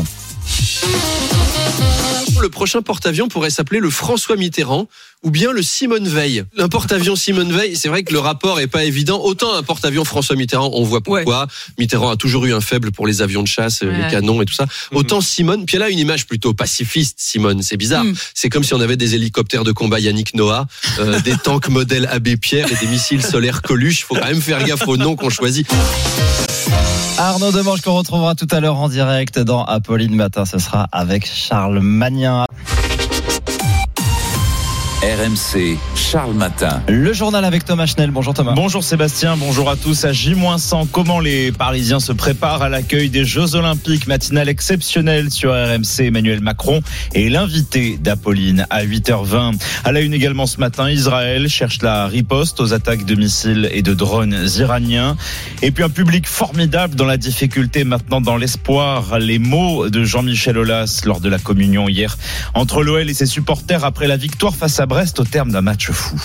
Le prochain porte-avions pourrait s'appeler le François Mitterrand ou bien le Simone Veil. Un porte-avions Simone Veil, c'est vrai que le rapport est pas évident. Autant un porte-avions François Mitterrand, on voit pourquoi. Ouais. Mitterrand a toujours eu un faible pour les avions de chasse, ouais. les canons et tout ça. Autant mmh. Simone, puis elle a une image plutôt pacifiste, Simone, c'est bizarre. Mmh. C'est comme si on avait des hélicoptères de combat Yannick Noah, euh, des tanks modèle Abbé Pierre et des missiles solaires Coluche. Faut quand même faire gaffe au nom qu'on choisit. Arnaud Demanche qu'on retrouvera tout à l'heure en direct dans Apolline Matin. Ce sera avec Charles Magnin. R M C, Charles Matin. Le journal avec Thomas Schnell. Bonjour Thomas. Bonjour Sébastien, bonjour à tous. À J moins cent, comment les Parisiens se préparent à l'accueil des Jeux Olympiques? Matinale exceptionnelle sur R M C. Emmanuel Macron est l'invité d'Apolline à huit heures vingt. À la une également ce matin, Israël cherche la riposte aux attaques de missiles et de drones iraniens. Et puis un public formidable dans la difficulté, maintenant dans l'espoir. Les mots de Jean-Michel Aulas lors de la communion hier entre l'O L et ses supporters après la victoire face à Brest au terme d'un match fou.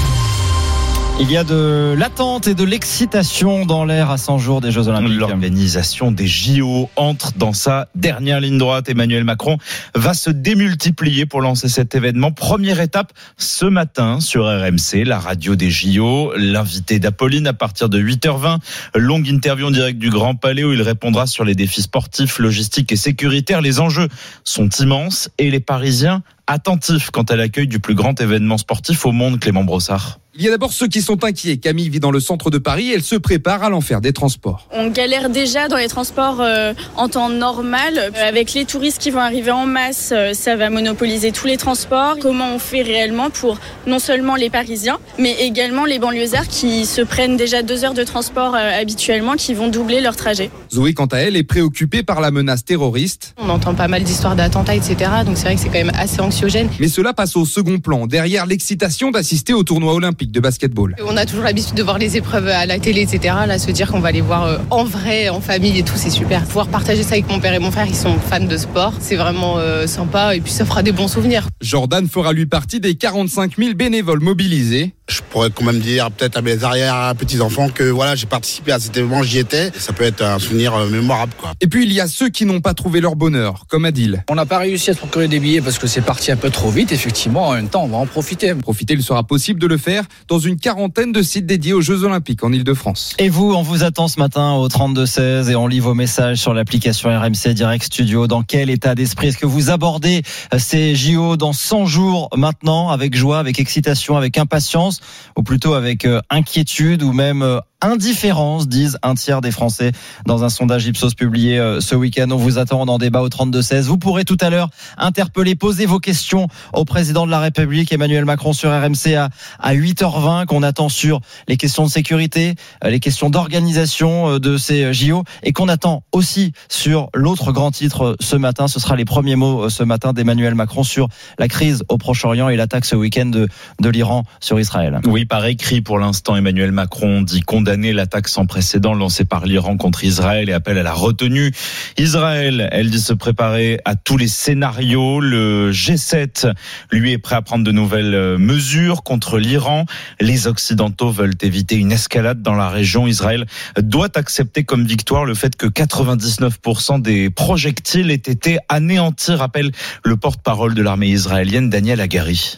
Il y a de l'attente et de l'excitation dans l'air à cent jours des Jeux Olympiques. L'organisation des J O entre dans sa dernière ligne droite. Emmanuel Macron va se démultiplier pour lancer cet événement. Première étape ce matin sur R M C, la radio des J O. L'invité d'Apolline à partir de huit heures vingt. Longue interview en direct du Grand Palais où il répondra sur les défis sportifs, logistiques et sécuritaires. Les enjeux sont immenses et les Parisiens attentifs quant à l'accueil du plus grand événement sportif au monde. Clément Brossard. Il y a d'abord ceux qui sont inquiets. Camille vit dans le centre de Paris et elle se prépare à l'enfer des transports. On galère déjà dans les transports euh, en temps normal. Euh, avec les touristes qui vont arriver en masse, euh, ça va monopoliser tous les transports. Comment on fait réellement pour non seulement les Parisiens, mais également les banlieusards qui se prennent déjà deux heures de transport euh, habituellement, qui vont doubler leur trajet. Zoé, quant à elle, est préoccupée par la menace terroriste. On entend pas mal d'histoires d'attentats, et cetera. Donc c'est vrai que c'est quand même assez anxiogène. Mais cela passe au second plan, derrière l'excitation d'assister au tournoi olympique de basketball. On a toujours l'habitude de voir les épreuves à la télé, et cetera. Là, se dire qu'on va les voir en vrai, en famille et tout, c'est super. Pouvoir partager ça avec mon père et mon frère, ils sont fans de sport, c'est vraiment euh, sympa et puis ça fera des bons souvenirs. Jordan fera lui partie des quarante-cinq mille bénévoles mobilisés. Je pourrais quand même dire peut-être à mes arrière-petits-enfants que voilà, j'ai participé à cet événement, j'y étais. Ça peut être un souvenir mémorable, quoi. Et puis il y a ceux qui n'ont pas trouvé leur bonheur, comme Adil. On n'a pas réussi à se procurer des billets parce que c'est parti un peu trop vite. Effectivement, en même temps, on va en profiter. Profiter, il sera possible de le faire dans une quarantaine de sites dédiés aux Jeux Olympiques en Ile-de-France. Et vous, on vous attend ce matin au trente-deux seize et on lit vos messages sur l'application R M C Direct Studio. Dans quel état d'esprit est-ce que vous abordez ces J O dans cent jours maintenant, avec joie, avec excitation, avec impatience, ou plutôt avec inquiétude ou même indifférence, disent un tiers des Français dans un sondage Ipsos publié ce week-end. On vous attend en débat au trente-deux seize. Vous pourrez tout à l'heure interpeller, poser vos questions au président de la République, Emmanuel Macron, sur R M C à, à huit heures vingt, qu'on attend sur les questions de sécurité, les questions d'organisation de ces J O, et qu'on attend aussi sur l'autre grand titre ce matin. Ce sera les premiers mots ce matin d'Emmanuel Macron sur la crise au Proche-Orient et l'attaque ce week-end de, de l'Iran sur Israël. Oui, par écrit pour l'instant, Emmanuel Macron dit condamner l'attaque sans précédent lancée par l'Iran contre Israël et appelle à la retenue. Israël, elle dit se préparer à tous les scénarios. Le G sept, lui, est prêt à prendre de nouvelles mesures contre l'Iran. Les Occidentaux veulent éviter une escalade dans la région. Israël doit accepter comme victoire le fait que quatre-vingt-dix-neuf pour cent des projectiles aient été anéantis, rappelle le porte-parole de l'armée israélienne, Daniel Hagari.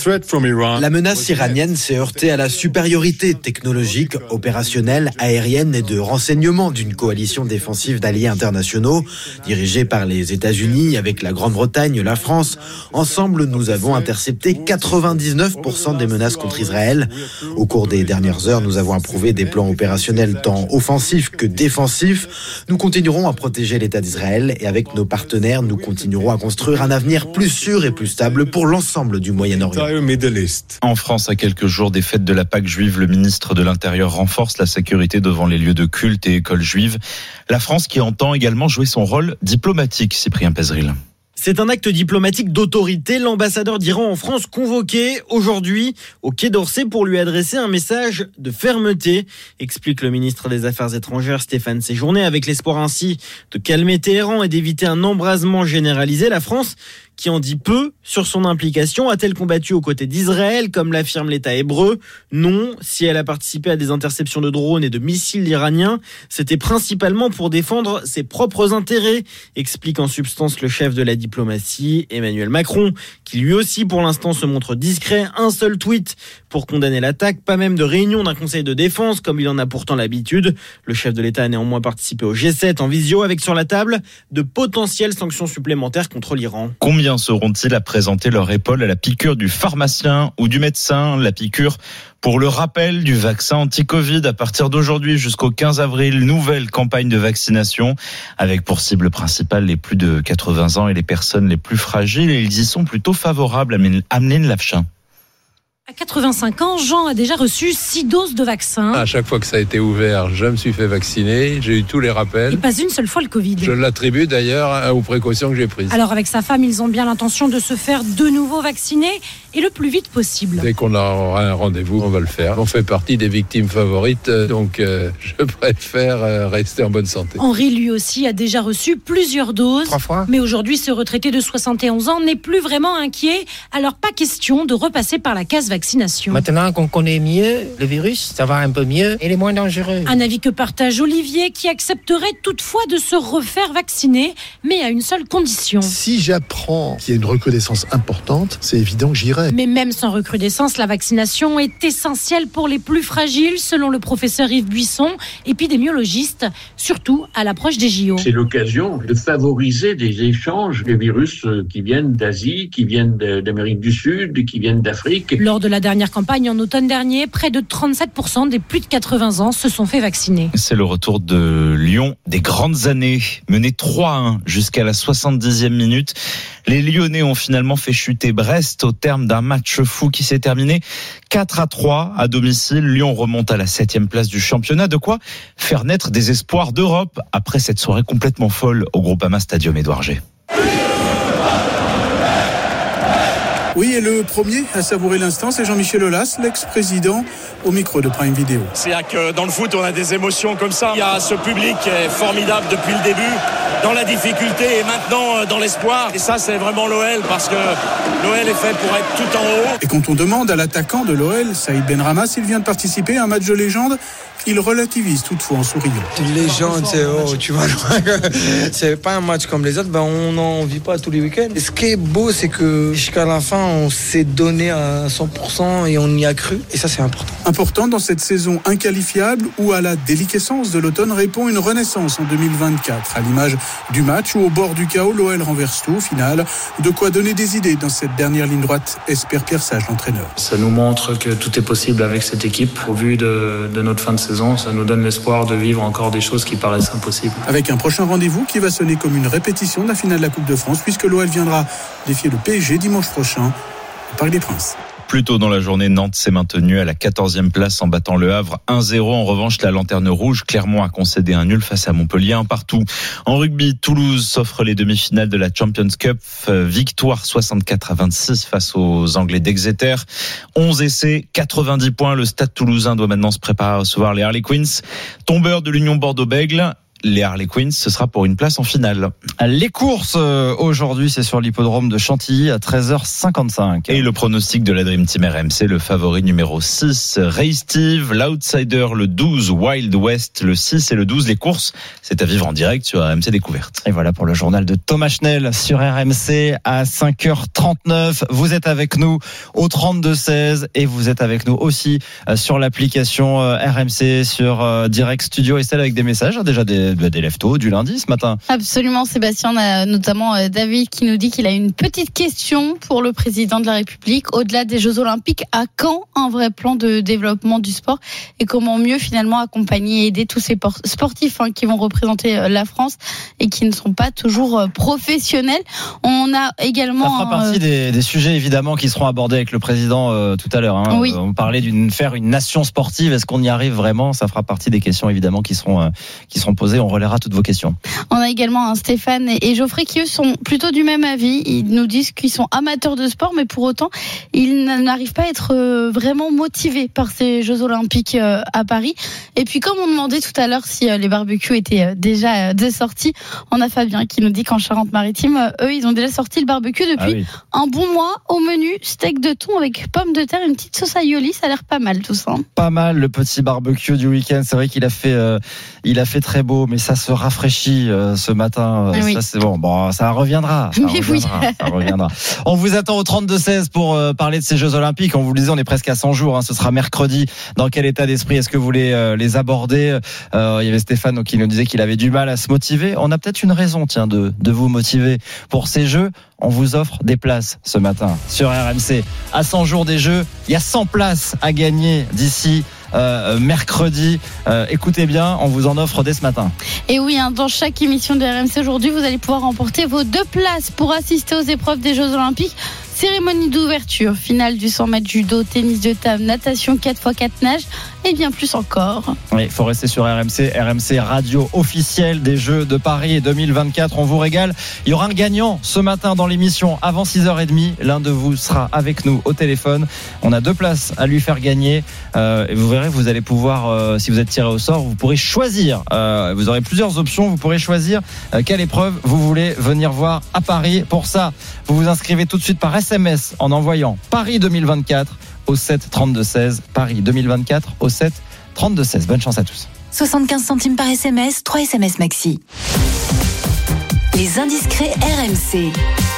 La menace iranienne s'est heurtée à la supériorité technologique, opérationnelle, aérienne et de renseignement d'une coalition défensive d'alliés internationaux dirigée par les États-Unis avec la Grande-Bretagne, la France. Ensemble, nous avons intercepté quatre-vingt-dix-neuf pour cent des menaces contre Israël. Au cours des dernières heures, nous avons approuvé des plans opérationnels tant offensifs que défensifs. Nous continuerons à protéger l'État d'Israël et avec nos partenaires, nous continuerons à construire un avenir plus sûr et plus stable pour l'ensemble du Moyen-Orient. En France, à quelques jours des fêtes de la Pâque juive, le ministre de l'Intérieur renforce la sécurité devant les lieux de culte et écoles juives. La France qui entend également jouer son rôle diplomatique, Cyprien Pézeril. C'est un acte diplomatique d'autorité. L'ambassadeur d'Iran en France convoqué aujourd'hui au Quai d'Orsay pour lui adresser un message de fermeté, explique le ministre des Affaires étrangères Stéphane Séjourné, avec l'espoir ainsi de calmer Téhéran et d'éviter un embrasement généralisé. La France, qui en dit peu sur son implication, a-t-elle combattu aux côtés d'Israël, comme l'affirme l'État hébreu? Non. Si elle a participé à des interceptions de drones et de missiles iraniens, c'était principalement pour défendre ses propres intérêts, explique en substance le chef de la diplomatie, Emmanuel Macron, qui lui aussi pour l'instant se montre discret. Un seul tweet pour condamner l'attaque, pas même de réunion d'un conseil de défense, comme il en a pourtant l'habitude. Le chef de l'État a néanmoins participé au G sept en visio, avec sur la table de potentielles sanctions supplémentaires contre l'Iran. Combien seront-ils à présenter leur épaule à la piqûre du pharmacien ou du médecin? La piqûre pour le rappel du vaccin anti-Covid à partir d'aujourd'hui jusqu'au quinze avril. Nouvelle campagne de vaccination avec pour cible principale les plus de quatre-vingts ans et les personnes les plus fragiles. Et ils y sont plutôt favorables. Ameline Lavchin. À quatre-vingt-cinq ans, Jean a déjà reçu six doses de vaccin. À chaque fois que ça a été ouvert, je me suis fait vacciner. J'ai eu tous les rappels. Et pas une seule fois le Covid. Je l'attribue d'ailleurs aux précautions que j'ai prises. Alors avec sa femme, ils ont bien l'intention de se faire de nouveau vacciner et le plus vite possible. Dès qu'on aura un rendez-vous, on va le faire. On fait partie des victimes favorites, donc euh, je préfère euh, rester en bonne santé. Henri, lui aussi, a déjà reçu plusieurs doses. Trois fois. Mais aujourd'hui, ce retraité de soixante et onze ans n'est plus vraiment inquiet. Alors pas question de repasser par la case vaccination. Maintenant qu'on connaît mieux le virus, ça va un peu mieux et il est moins dangereux. Un avis que partage Olivier, qui accepterait toutefois de se refaire vacciner, mais à une seule condition. Si j'apprends qu'il y a une recrudescence importante, c'est évident que j'irai. Mais même sans recrudescence, la vaccination est essentielle pour les plus fragiles, selon le professeur Yves Buisson, épidémiologiste, surtout à l'approche des J O. C'est l'occasion de favoriser des échanges de virus qui viennent d'Asie, qui viennent d'Amérique du Sud, qui viennent d'Afrique. Lors de la dernière campagne en automne dernier, près de trente-sept pour cent des plus de quatre-vingts ans se sont fait vacciner. C'est le retour de Lyon des grandes années, mené trois à un jusqu'à la soixante-dixième minute. Les Lyonnais ont finalement fait chuter Brest au terme d'un match fou qui s'est terminé quatre à trois à domicile. Lyon remonte à la septième place du championnat. De quoi faire naître des espoirs d'Europe après cette soirée complètement folle au Groupama Stadium, Édouard G. Oui, et le premier à savourer l'instant, c'est Jean-Michel Aulas, l'ex-président, au micro de Prime Video. C'est-à-dire que dans le foot, on a des émotions comme ça. Il y a ce public qui est formidable depuis le début, dans la difficulté et maintenant dans l'espoir. Et ça, c'est vraiment l'O L, parce que l'O L est fait pour être tout en haut. Et quand on demande à l'attaquant de l'O L, Saïd Benrahma, s'il vient de participer à un match de légende, il relativise toutefois en souriant. Une légende, c'est, oh, tu vois, c'est pas un match comme les autres, ben on n'en vit pas tous les week-ends. Et ce qui est beau, c'est que jusqu'à la fin, on s'est donné à cent pour cent et on y a cru. Et ça, c'est important. Important dans cette saison inqualifiable où à la déliquescence de l'automne répond une renaissance en deux mille vingt-quatre. À l'image du match où au bord du chaos, l'O L renverse tout au final. De quoi donner des idées dans cette dernière ligne droite, espère Pierre Sage, l'entraîneur. Ça nous montre que tout est possible avec cette équipe. Au vu de, de notre fin de saison, ça nous donne l'espoir de vivre encore des choses qui paraissent impossibles. Avec un prochain rendez-vous qui va sonner comme une répétition de la finale de la Coupe de France, puisque l'O L viendra défier le P S G dimanche prochain au Parc des Princes. Plus tôt dans la journée, Nantes s'est maintenue à la quatorzième place en battant Le Havre un zéro. En revanche, la Lanterne Rouge, Clermont, a concédé un nul face à Montpellier, un partout. En rugby, Toulouse s'offre les demi-finales de la Champions Cup. Victoire soixante-quatre à vingt-six face aux Anglais d'Exeter. onze essais, quatre-vingt-dix points. Le Stade Toulousain doit maintenant se préparer à recevoir les Harlequins. Tombeur de l'Union Bordeaux-Bègles. Les Harlequins, ce sera pour une place en finale. Les courses aujourd'hui, c'est sur l'hippodrome de Chantilly à treize heures cinquante-cinq. Et le pronostic de la Dream Team R M C, le favori numéro six, Ray Steve, l'outsider le douze, Wild West, le six et le douze. Les courses, c'est à vivre en direct sur R M C Découverte. Et voilà pour le journal de Thomas Schnell sur R M C à cinq heures trente-neuf. Vous êtes avec nous au trente-deux seize et vous êtes avec nous aussi sur l'application R M C, sur Direct Studio, et celle avec des messages, déjà des des leftos du lundi ce matin. Absolument, Sébastien. On a notamment David qui nous dit qu'il a une petite question pour le président de la République. Au-delà des Jeux Olympiques, à quand un vrai plan de développement du sport et comment mieux finalement accompagner et aider tous ces sportifs hein, qui vont représenter la France et qui ne sont pas toujours professionnels. On a également... Ça fera partie des, des sujets évidemment qui seront abordés avec le président euh, tout à l'heure. Hein. Oui. On parlait d'une faire une nation sportive. Est-ce qu'on y arrive vraiment? Ça fera partie des questions évidemment qui seront, euh, qui seront posées. On relaiera toutes vos questions. On a également un Stéphane et Geoffrey qui eux sont plutôt du même avis. Ils nous disent qu'ils sont amateurs de sport, mais pour autant, ils n'arrivent pas à être vraiment motivés par ces Jeux Olympiques à Paris. Et puis, comme on demandait tout à l'heure si les barbecues étaient déjà de sortie, on a Fabien qui nous dit qu'en Charente-Maritime, eux, ils ont déjà sorti le barbecue depuis ah oui. un bon mois. Au menu, steak de thon avec pommes de terre, une petite sauce aioli. Ça a l'air pas mal tout ça. Pas mal le petit barbecue du week-end. C'est vrai qu'il a fait, euh, il a fait très beau. Mais ça se rafraîchit euh, ce matin. Ah oui. Ça c'est bon. Bon, ça reviendra. Ça mais reviendra, oui. ça reviendra. On vous attend au trente-deux seize pour euh, parler de ces Jeux Olympiques. On vous le disait, on est presque à cent jours. Hein. Ce sera mercredi. Dans quel état d'esprit est-ce que vous voulez euh, les aborder? euh, Il y avait Stéphane qui nous disait qu'il avait du mal à se motiver. On a peut-être une raison, tiens, de de vous motiver pour ces Jeux. On vous offre des places ce matin sur R M C. À cent jours des Jeux, il y a cent places à gagner d'ici Euh, mercredi. Euh, écoutez bien, on vous en offre dès ce matin. Et oui, hein, dans chaque émission de R M C aujourd'hui, vous allez pouvoir remporter vos deux places pour assister aux épreuves des Jeux Olympiques. cérémonie d'ouverture, finale du cent mètres judo, tennis de table, natation quatre par quatre nage et bien plus encore. Oui, il faut rester sur R M C, R M C radio officielle des Jeux de Paris deux mille vingt-quatre. On vous régale. Il y aura un gagnant ce matin dans l'émission avant six heures trente. L'un de vous sera avec nous au téléphone. On a deux places à lui faire gagner. Euh, et vous verrez, vous allez pouvoir, euh, si vous êtes tiré au sort, vous pourrez choisir. Euh, vous aurez plusieurs options. Vous pourrez choisir euh, quelle épreuve vous voulez venir voir à Paris. Pour ça, vous vous inscrivez tout de suite par S M S en envoyant Paris deux mille vingt-quatre au sept trente-deux seize. Paris deux mille vingt-quatre au sept trente-deux seize. Bonne chance à tous. soixante-quinze centimes par S M S, trois S M S maxi. Les indiscrets R M C.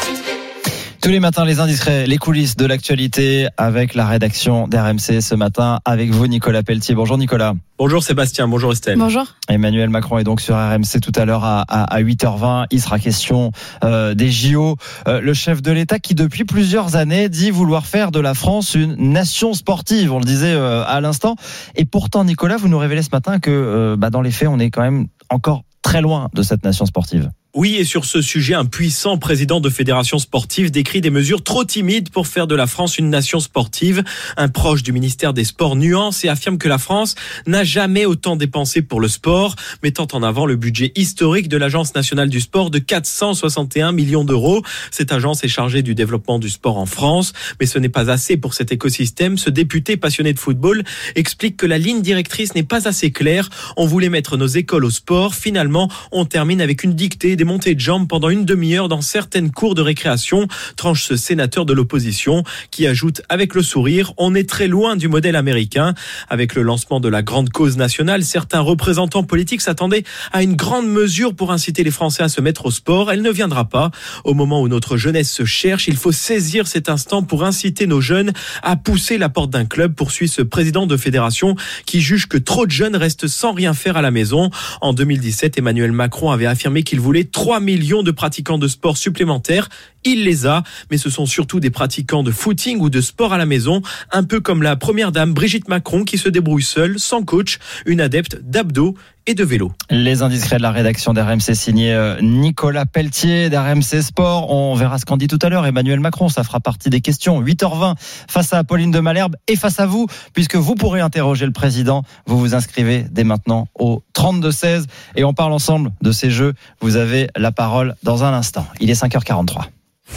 Tous les matins, les indiscrets, les coulisses de l'actualité avec la rédaction d'R M C ce matin. Avec vous, Nicolas Pelletier. Bonjour Nicolas. Bonjour Sébastien, bonjour Estelle. Bonjour. Emmanuel Macron est donc sur R M C tout à l'heure à, à, à huit heures vingt. Il sera question euh, des J O. Euh, le chef de l'État qui depuis plusieurs années dit vouloir faire de la France une nation sportive. On le disait euh, à l'instant. Et pourtant, Nicolas, vous nous révélez ce matin que euh, bah, dans les faits, on est quand même encore très loin de cette nation sportive. Oui, et sur ce sujet, un puissant président de fédération sportive décrit des mesures trop timides pour faire de la France une nation sportive. Un proche du ministère des Sports nuance et affirme que la France n'a jamais autant dépensé pour le sport, mettant en avant le budget historique de l'Agence nationale du sport de quatre cent soixante et un millions d'euros. Cette agence est chargée du développement du sport en France, mais ce n'est pas assez pour cet écosystème. Ce député passionné de football explique que la ligne directrice n'est pas assez claire. On voulait mettre nos écoles au sport. Finalement, on termine avec une dictée, des montées de jambes pendant une demi-heure dans certaines cours de récréation, tranche ce sénateur de l'opposition qui ajoute avec le sourire: on est très loin du modèle américain. Avec le lancement de la grande cause nationale, certains représentants politiques s'attendaient à une grande mesure pour inciter les Français à se mettre au sport. Elle ne viendra pas. Au moment où notre jeunesse se cherche, il faut saisir cet instant pour inciter nos jeunes à pousser la porte d'un club, poursuit ce président de fédération qui juge que trop de jeunes restent sans rien faire à la maison. En deux mille dix-sept, Emmanuel Macron avait affirmé qu'il voulait trois millions de pratiquants de sport supplémentaires. Il les a, mais ce sont surtout des pratiquants de footing ou de sport à la maison, un peu comme la première dame Brigitte Macron qui se débrouille seule, sans coach, une adepte d'abdos et de vélo. Les indiscrets de la rédaction d'R M C signé Nicolas Pelletier d'R M C Sport. On verra ce qu'en dit tout à l'heure Emmanuel Macron. Ça fera partie des questions. huit heures vingt face à Apolline de Malherbe et face à vous, puisque vous pourrez interroger le président. Vous vous inscrivez dès maintenant au trente-deux seize et on parle ensemble de ces jeux. Vous avez la parole dans un instant. Il est cinq heures quarante-trois.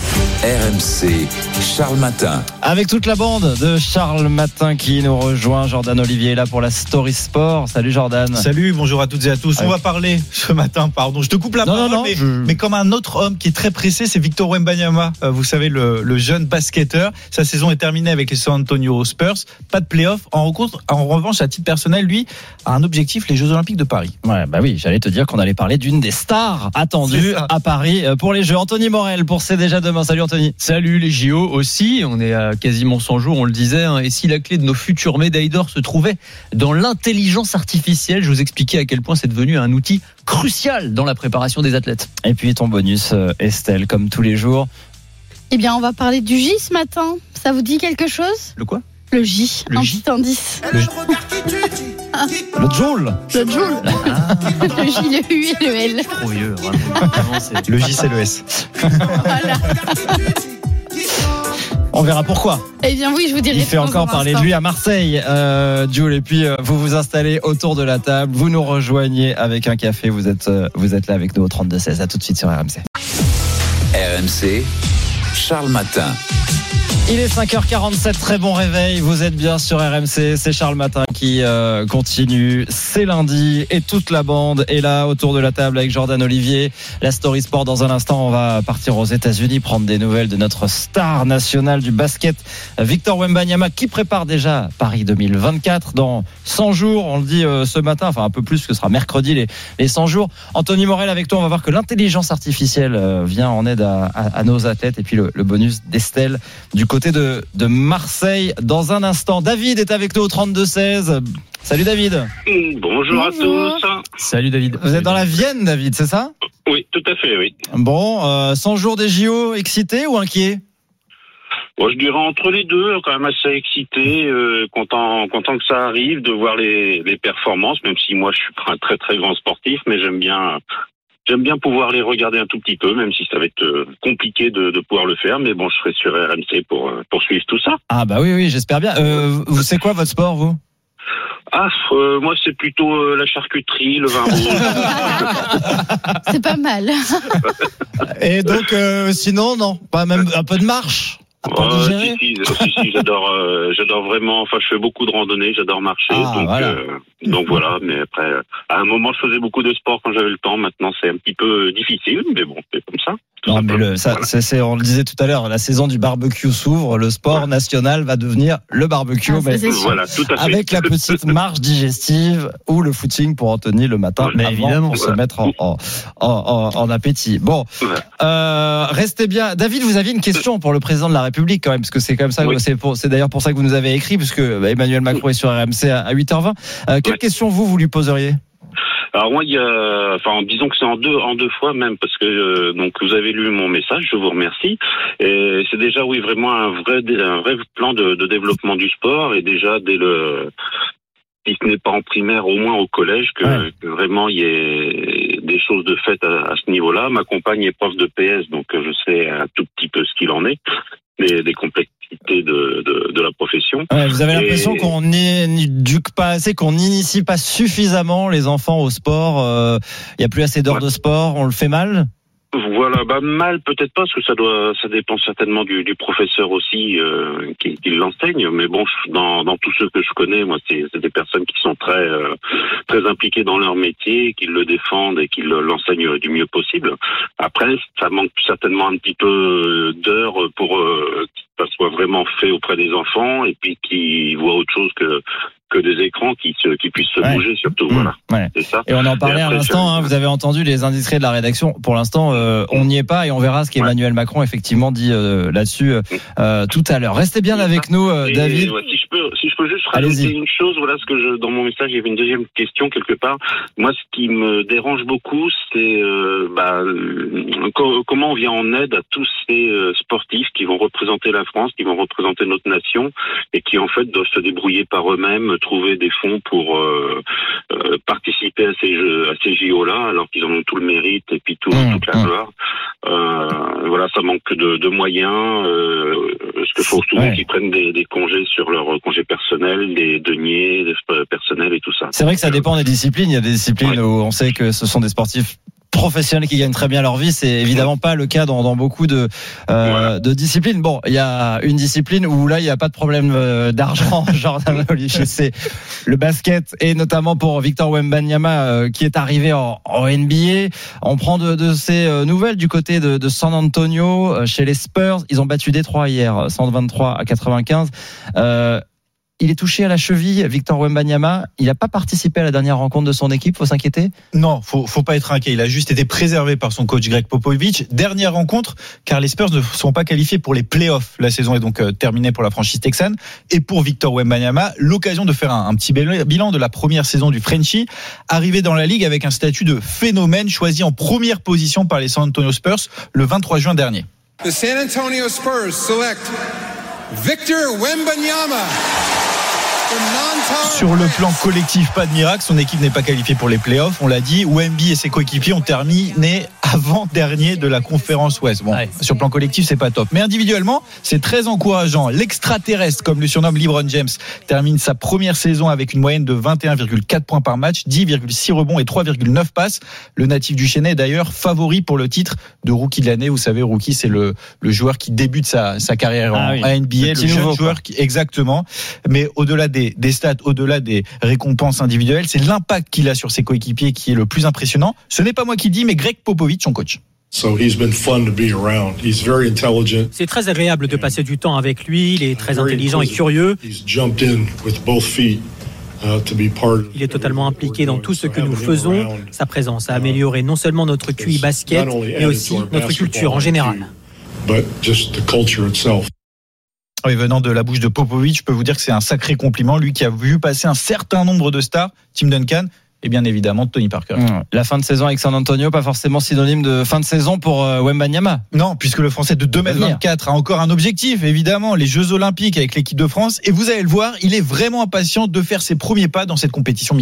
R M C, Charles Matin. Avec toute la bande de Charles Matin qui nous rejoint. Jordan Olivier est là pour la Story Sport. Salut Jordan. Salut, bonjour à toutes et à tous. Avec... On va parler ce matin, pardon, je te coupe la non, parole, non, non, mais, je... mais comme un autre homme qui est très pressé, c'est Victor Wembanyama. Euh, vous savez, le, le jeune basketteur. Sa saison est terminée avec les San Antonio Spurs. Pas de play-off. En, rencontre, en revanche, à titre personnel, lui a un objectif, les Jeux Olympiques de Paris. Ouais, bah oui, j'allais te dire qu'on allait parler d'une des stars attendues à Paris pour les Jeux. Anthony Morel pour C'est déjà demain. Salut Anthony. Salut les J O aussi, on est à quasiment cent jours, on le disait, hein, et si la clé de nos futures médailles d'or se trouvait dans l'intelligence artificielle, je vous expliquais à quel point c'est devenu un outil crucial dans la préparation des athlètes. Et puis ton bonus, Estelle, comme tous les jours. Eh bien, on va parler du J ce matin. Ça vous dit quelque chose ? Le quoi ? Le J, le un J. petit indice. Le J. Le Joule. Le Joule. Ah. Le J, le U et le L. Trop vieux, vraiment. Le J, c'est le S. Voilà. On verra pourquoi. Eh bien oui, je vous dirai. Il fait encore parler de lui à Marseille, euh, Jules. Et puis euh, vous vous installez autour de la table, vous nous rejoignez avec un café. Vous êtes, euh, vous êtes là avec nous au trente-deux seize. À tout de suite sur R M C. R M C, Charles Matin. Il est cinq heures quarante-sept, très bon réveil, vous êtes bien sur R M C, c'est Charles Matin qui euh, continue, c'est lundi et toute la bande est là autour de la table avec Jordan Olivier, la Story Sport. Dans un instant, on va partir aux États-Unis prendre des nouvelles de notre star nationale du basket, Victor Wembanyama, qui prépare déjà Paris deux mille vingt-quatre dans cent jours, on le dit euh, ce matin, enfin un peu plus, que ce sera mercredi les, les cent jours. Anthony Morel avec toi, on va voir que l'intelligence artificielle euh, vient en aide à, à, à nos athlètes et puis le, le bonus d'Estelle du côté De, de Marseille dans un instant. David est avec nous au trente-deux seize. Salut David. Bonjour, Bonjour à tous. Salut David. Vous êtes dans la Vienne, David, c'est ça ? Oui, tout à fait, oui. Bon, euh, cent jours des J O, excité ou inquiet ? Bon, je dirais entre les deux, quand même assez excité, euh, content, content que ça arrive, de voir les, les performances, même si moi je suis pas un très très grand sportif, mais j'aime bien j'aime bien pouvoir les regarder un tout petit peu, même si ça va être euh, compliqué de, de pouvoir le faire. Mais bon, je serai sur R M C pour, euh, pour suivre tout ça. Ah bah oui, oui, j'espère bien. Euh, vous c'est quoi votre sport, vous? Ah, euh, moi c'est plutôt euh, la charcuterie, le vin rouge. C'est pas mal. Et donc, euh, sinon, non, pas même un peu de marche. Euh, si, si, si, si, j'adore, euh, j'adore vraiment. Enfin, je fais beaucoup de randonnées, j'adore marcher. Ah, donc, voilà. euh, donc voilà. Mais après, euh, à un moment, je faisais beaucoup de sport quand j'avais le temps. Maintenant, c'est un petit peu difficile, mais bon, c'est comme ça. Non, mais le, ça, c'est, c'est, on le disait tout à l'heure, la saison du barbecue s'ouvre, le sport national va devenir le barbecue, Ah, mais voilà, tout à fait. avec la petite marche digestive ou le footing pour Anthony le matin, Voilà. mais Mais évidemment évidemment, pour se voilà. mettre en, en, en, en, en appétit. Bon, euh, restez bien. David, vous aviez une question pour le président de la République quand même, parce que c'est comme ça, Oui. c'est, pour, c'est d'ailleurs pour ça que vous nous avez écrit, puisque Emmanuel Macron est sur R M C à, à huit heures vingt. Euh, quelle Ouais. question vous, vous lui poseriez? Alors moi, il y a, enfin, disons que c'est en deux, en deux fois même, parce que euh, donc vous avez lu mon message, je vous remercie. Et c'est déjà, oui, vraiment un vrai, un vrai plan de, de développement du sport, et déjà dès le, si ce n'est pas en primaire, au moins au collège, que, Ouais. que vraiment il y ait des choses de fait à, à ce niveau-là. Ma compagne est prof de P S, donc euh, je sais un tout petit peu ce qu'il en est, des, des complexités de, de, de la profession. Ouais, vous avez l'impression Et- qu'on n'éduque pas assez, qu'on n'initie pas suffisamment les enfants au sport. Il euh, y a plus assez d'heures Ouais. de sport, on le fait mal. Voilà, bah mal peut-être pas, parce que ça doit, ça dépend certainement du, du professeur aussi euh, qui, qui l'enseigne. Mais bon, je- dans, dans tous ceux que je connais, moi, c'est, c'est des personnes qui sont très, euh, très impliquées dans leur métier, qui le défendent et qui le, l'enseignent du mieux possible. Après, ça manque certainement un petit peu d'heures pour euh, que ça soit vraiment fait auprès des enfants, et puis qui voient autre chose que que des écrans, qui se, qui puissent se Ouais. bouger surtout. Mmh. Voilà, Ouais. c'est ça. Et on en parlait Et à après, l'instant, ça- hein, vous avez entendu les indiscrets de la rédaction. Pour l'instant, euh, on n'y est pas et on verra ce qu'Emmanuel Macron effectivement dit euh, là-dessus euh, tout à l'heure. Restez bien avec nous, euh, Et, David. ouais, si je peux, si je peux juste Allez-y. rajouter une chose, voilà, ce que je, dans mon message, il y avait une deuxième question quelque part. Moi, ce qui me dérange beaucoup, c'est euh, bah, euh, co- comment on vient en aide à tous ces euh, sportifs qui vont représenter la France, qui vont représenter notre nation, et qui en fait doivent se débrouiller par eux-mêmes, trouver des fonds pour euh, euh, participer à ces jeux, à ces J O-là, alors qu'ils en ont tout le mérite et puis tout, Mmh, toute la mmh. gloire. Euh, voilà, ça manque de, de moyens. Euh, ce qu'il faut souvent Ouais. qu'ils prennent des, des congés sur leur congé personnel, des deniers des personnels et tout ça. C'est vrai que ça dépend des disciplines. Il y a des disciplines où on sait que ce sont des sportifs professionnels qui gagnent très bien leur vie. C'est évidemment pas le cas dans, dans beaucoup de, euh, Voilà. de disciplines. Bon, il y a une discipline où là, il n'y a pas de problème euh, d'argent. Jordan Olivier, c'est le basket, et notamment pour Victor Wembanyama euh, qui est arrivé en, en N B A. On prend de, de ces euh, nouvelles du côté de, de San Antonio, euh, chez les Spurs. Ils ont battu Détroit hier, cent vingt-trois à quatre-vingt-quinze. Euh, Il est touché à la cheville, Victor Wembanyama. Il n'a pas participé à la dernière rencontre de son équipe. Faut s'inquiéter? Non, faut, faut pas être inquiet. Il a juste été préservé par son coach Greg Popovich. Dernière rencontre, car les Spurs ne sont pas qualifiés pour les playoffs. La saison est donc euh, terminée pour la franchise texane. Et pour Victor Wembanyama, l'occasion de faire un, un petit bilan de la première saison du Frenchie. Arrivé dans la ligue avec un statut de phénomène, choisi en première position par les San Antonio Spurs le vingt-trois juin dernier. The San Antonio Spurs select Victor Wembanyama. Sur le plan collectif, pas de miracle. Son équipe n'est pas qualifiée pour les playoffs. On l'a dit, Wemby et ses coéquipiers ont terminé avant-dernier de la conférence Ouest. Bon, ouais. Sur le plan collectif, c'est pas top. Mais individuellement, c'est très encourageant. L'extraterrestre, comme le surnomme LeBron James, termine sa première saison avec une moyenne de vingt et un virgule quatre points par match, dix virgule six rebonds et trois virgule neuf passes. Le natif du Chennai est d'ailleurs favori pour le titre de rookie de l'année. Vous savez, rookie, c'est le, le joueur qui débute sa, sa carrière ah en oui. N B A, le, le jeune nouveau, joueur qui, exactement. Mais au-delà des, des stats, au-delà des récompenses individuelles, c'est l'impact qu'il a sur ses coéquipiers qui est le plus impressionnant. Ce n'est pas moi qui le dis, mais Greg Popovich, son coach. So he's been fun to be around. He's very intelligent. C'est très agréable de passer du temps avec lui. Il est très intelligent et curieux. He's jumped in with both feet. Uh, to be part of Il est totalement impliqué dans tout ce que nous faisons. Sa présence a amélioré non seulement notre Q I basket, mais aussi notre culture en général. But just the culture itself. Oui, venant de la bouche de Popovich, je peux vous dire que c'est un sacré compliment. Lui qui a vu passer un certain nombre de stars, Tim Duncan et bien évidemment Tony Parker. Mmh. La fin de saison avec San Antonio, pas forcément synonyme de fin de saison pour euh, Wembanyama. Non, puisque le Français de deux mètres vingt-quatre a encore un objectif, évidemment, les Jeux Olympiques avec l'équipe de France. Et vous allez le voir, il est vraiment impatient de faire ses premiers pas dans cette compétition mythique.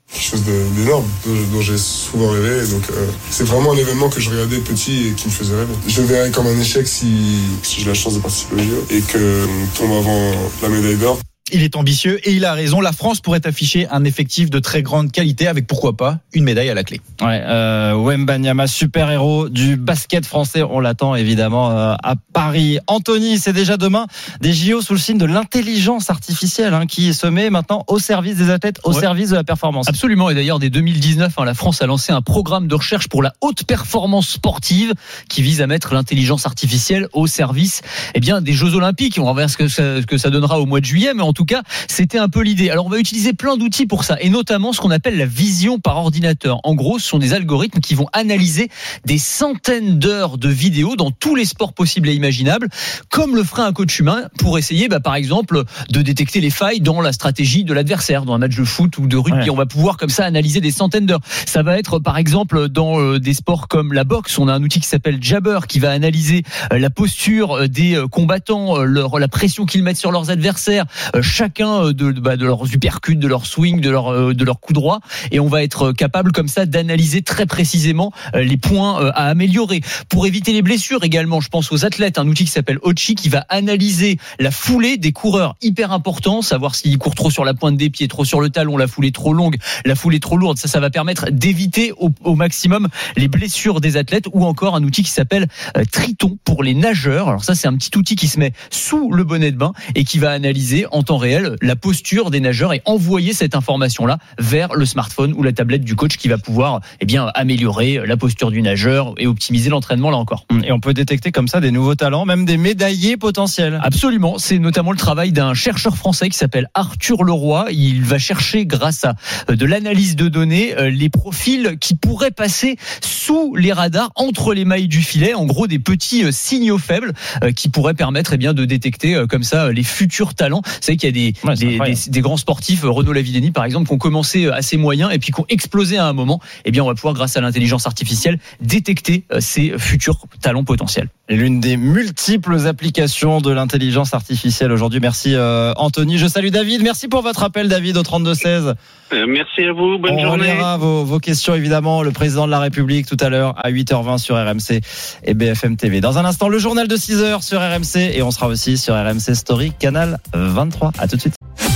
quelque chose de, d'énorme, dont, dont j'ai souvent rêvé. Et donc, euh, c'est vraiment un événement que je regardais petit et qui me faisait rêver. Je le verrais comme un échec si, si j'ai la chance de participer au J O et qu'on tombe avant la médaille d'or. Il est ambitieux et il a raison. La France pourrait afficher un effectif de très grande qualité avec, pourquoi pas, une médaille à la clé. Ouais, euh, Wembanyama, super-héros du basket français. On l'attend évidemment euh, à Paris. Anthony, c'est déjà demain des J O sous le signe de l'intelligence artificielle hein, qui se met maintenant au service des athlètes, au ouais. service de la performance. Absolument. Et d'ailleurs, dès deux mille dix-neuf, hein, la France a lancé un programme de recherche pour la haute performance sportive qui vise à mettre l'intelligence artificielle au service eh bien, des Jeux Olympiques. On va voir ce que ça, ce que ça donnera au mois de juillet, mais en En tout cas, c'était un peu l'idée. Alors, on va utiliser plein d'outils pour ça, et notamment ce qu'on appelle la vision par ordinateur. En gros, ce sont des algorithmes qui vont analyser des centaines d'heures de vidéos dans tous les sports possibles et imaginables, comme le ferait un coach humain pour essayer, bah, par exemple, de détecter les failles dans la stratégie de l'adversaire, dans un match de foot ou de rugby. Ouais. On va pouvoir comme ça analyser des centaines d'heures. Ça va être, par exemple, dans euh, des sports comme la boxe, on a un outil qui s'appelle Jabber qui va analyser euh, la posture des euh, combattants, euh, leur, la pression qu'ils mettent sur leurs adversaires, euh, chacun de, bah, de leurs uppercuts, de leur swing, de leur, de leur coup droit, et on va être capable comme ça d'analyser très précisément les points à améliorer. Pour éviter les blessures également, je pense aux athlètes, un outil qui s'appelle Ochi qui va analyser la foulée des coureurs, hyper important, savoir s'ils courent trop sur la pointe des pieds, trop sur le talon, la foulée trop longue, la foulée trop lourde, ça, ça va permettre d'éviter au, au maximum les blessures des athlètes, ou encore un outil qui s'appelle Triton pour les nageurs. Alors ça, c'est un petit outil qui se met sous le bonnet de bain et qui va analyser en temps réel la posture des nageurs et envoyer cette information-là vers le smartphone ou la tablette du coach qui va pouvoir eh bien, améliorer la posture du nageur et optimiser l'entraînement là encore. Et on peut détecter comme ça des nouveaux talents, même des médaillés potentiels. Absolument, c'est notamment le travail d'un chercheur français qui s'appelle Arthur Leroy. Il va chercher, grâce à de l'analyse de données, les profils qui pourraient passer sous les radars, entre les mailles du filet, en gros des petits signaux faibles qui pourraient permettre eh bien, de détecter comme ça les futurs talents. Vous savez qu'il y a des, ouais, des, des, des grands sportifs, Renaud Lavillenie par exemple, qui ont commencé assez moyens et puis qui ont explosé à un moment. Eh bien, on va pouvoir, grâce à l'intelligence artificielle, détecter ces futurs talents potentiels. Et l'une des multiples applications de l'intelligence artificielle aujourd'hui. Merci euh, Anthony. Je salue David. Merci pour votre appel, David, au trente-deux seize. Euh, merci à vous. Bonne on journée. On relaiera vos, vos questions, évidemment. Le président de la République tout à l'heure à huit heures vingt sur R M C et B F M T V. Dans un instant, le journal de six heures sur R M C et on sera aussi sur R M C Story, canal vingt-trois. À tout de suite.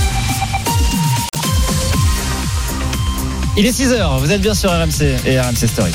Il est six heures, vous êtes bien sur R M C et R M C Story.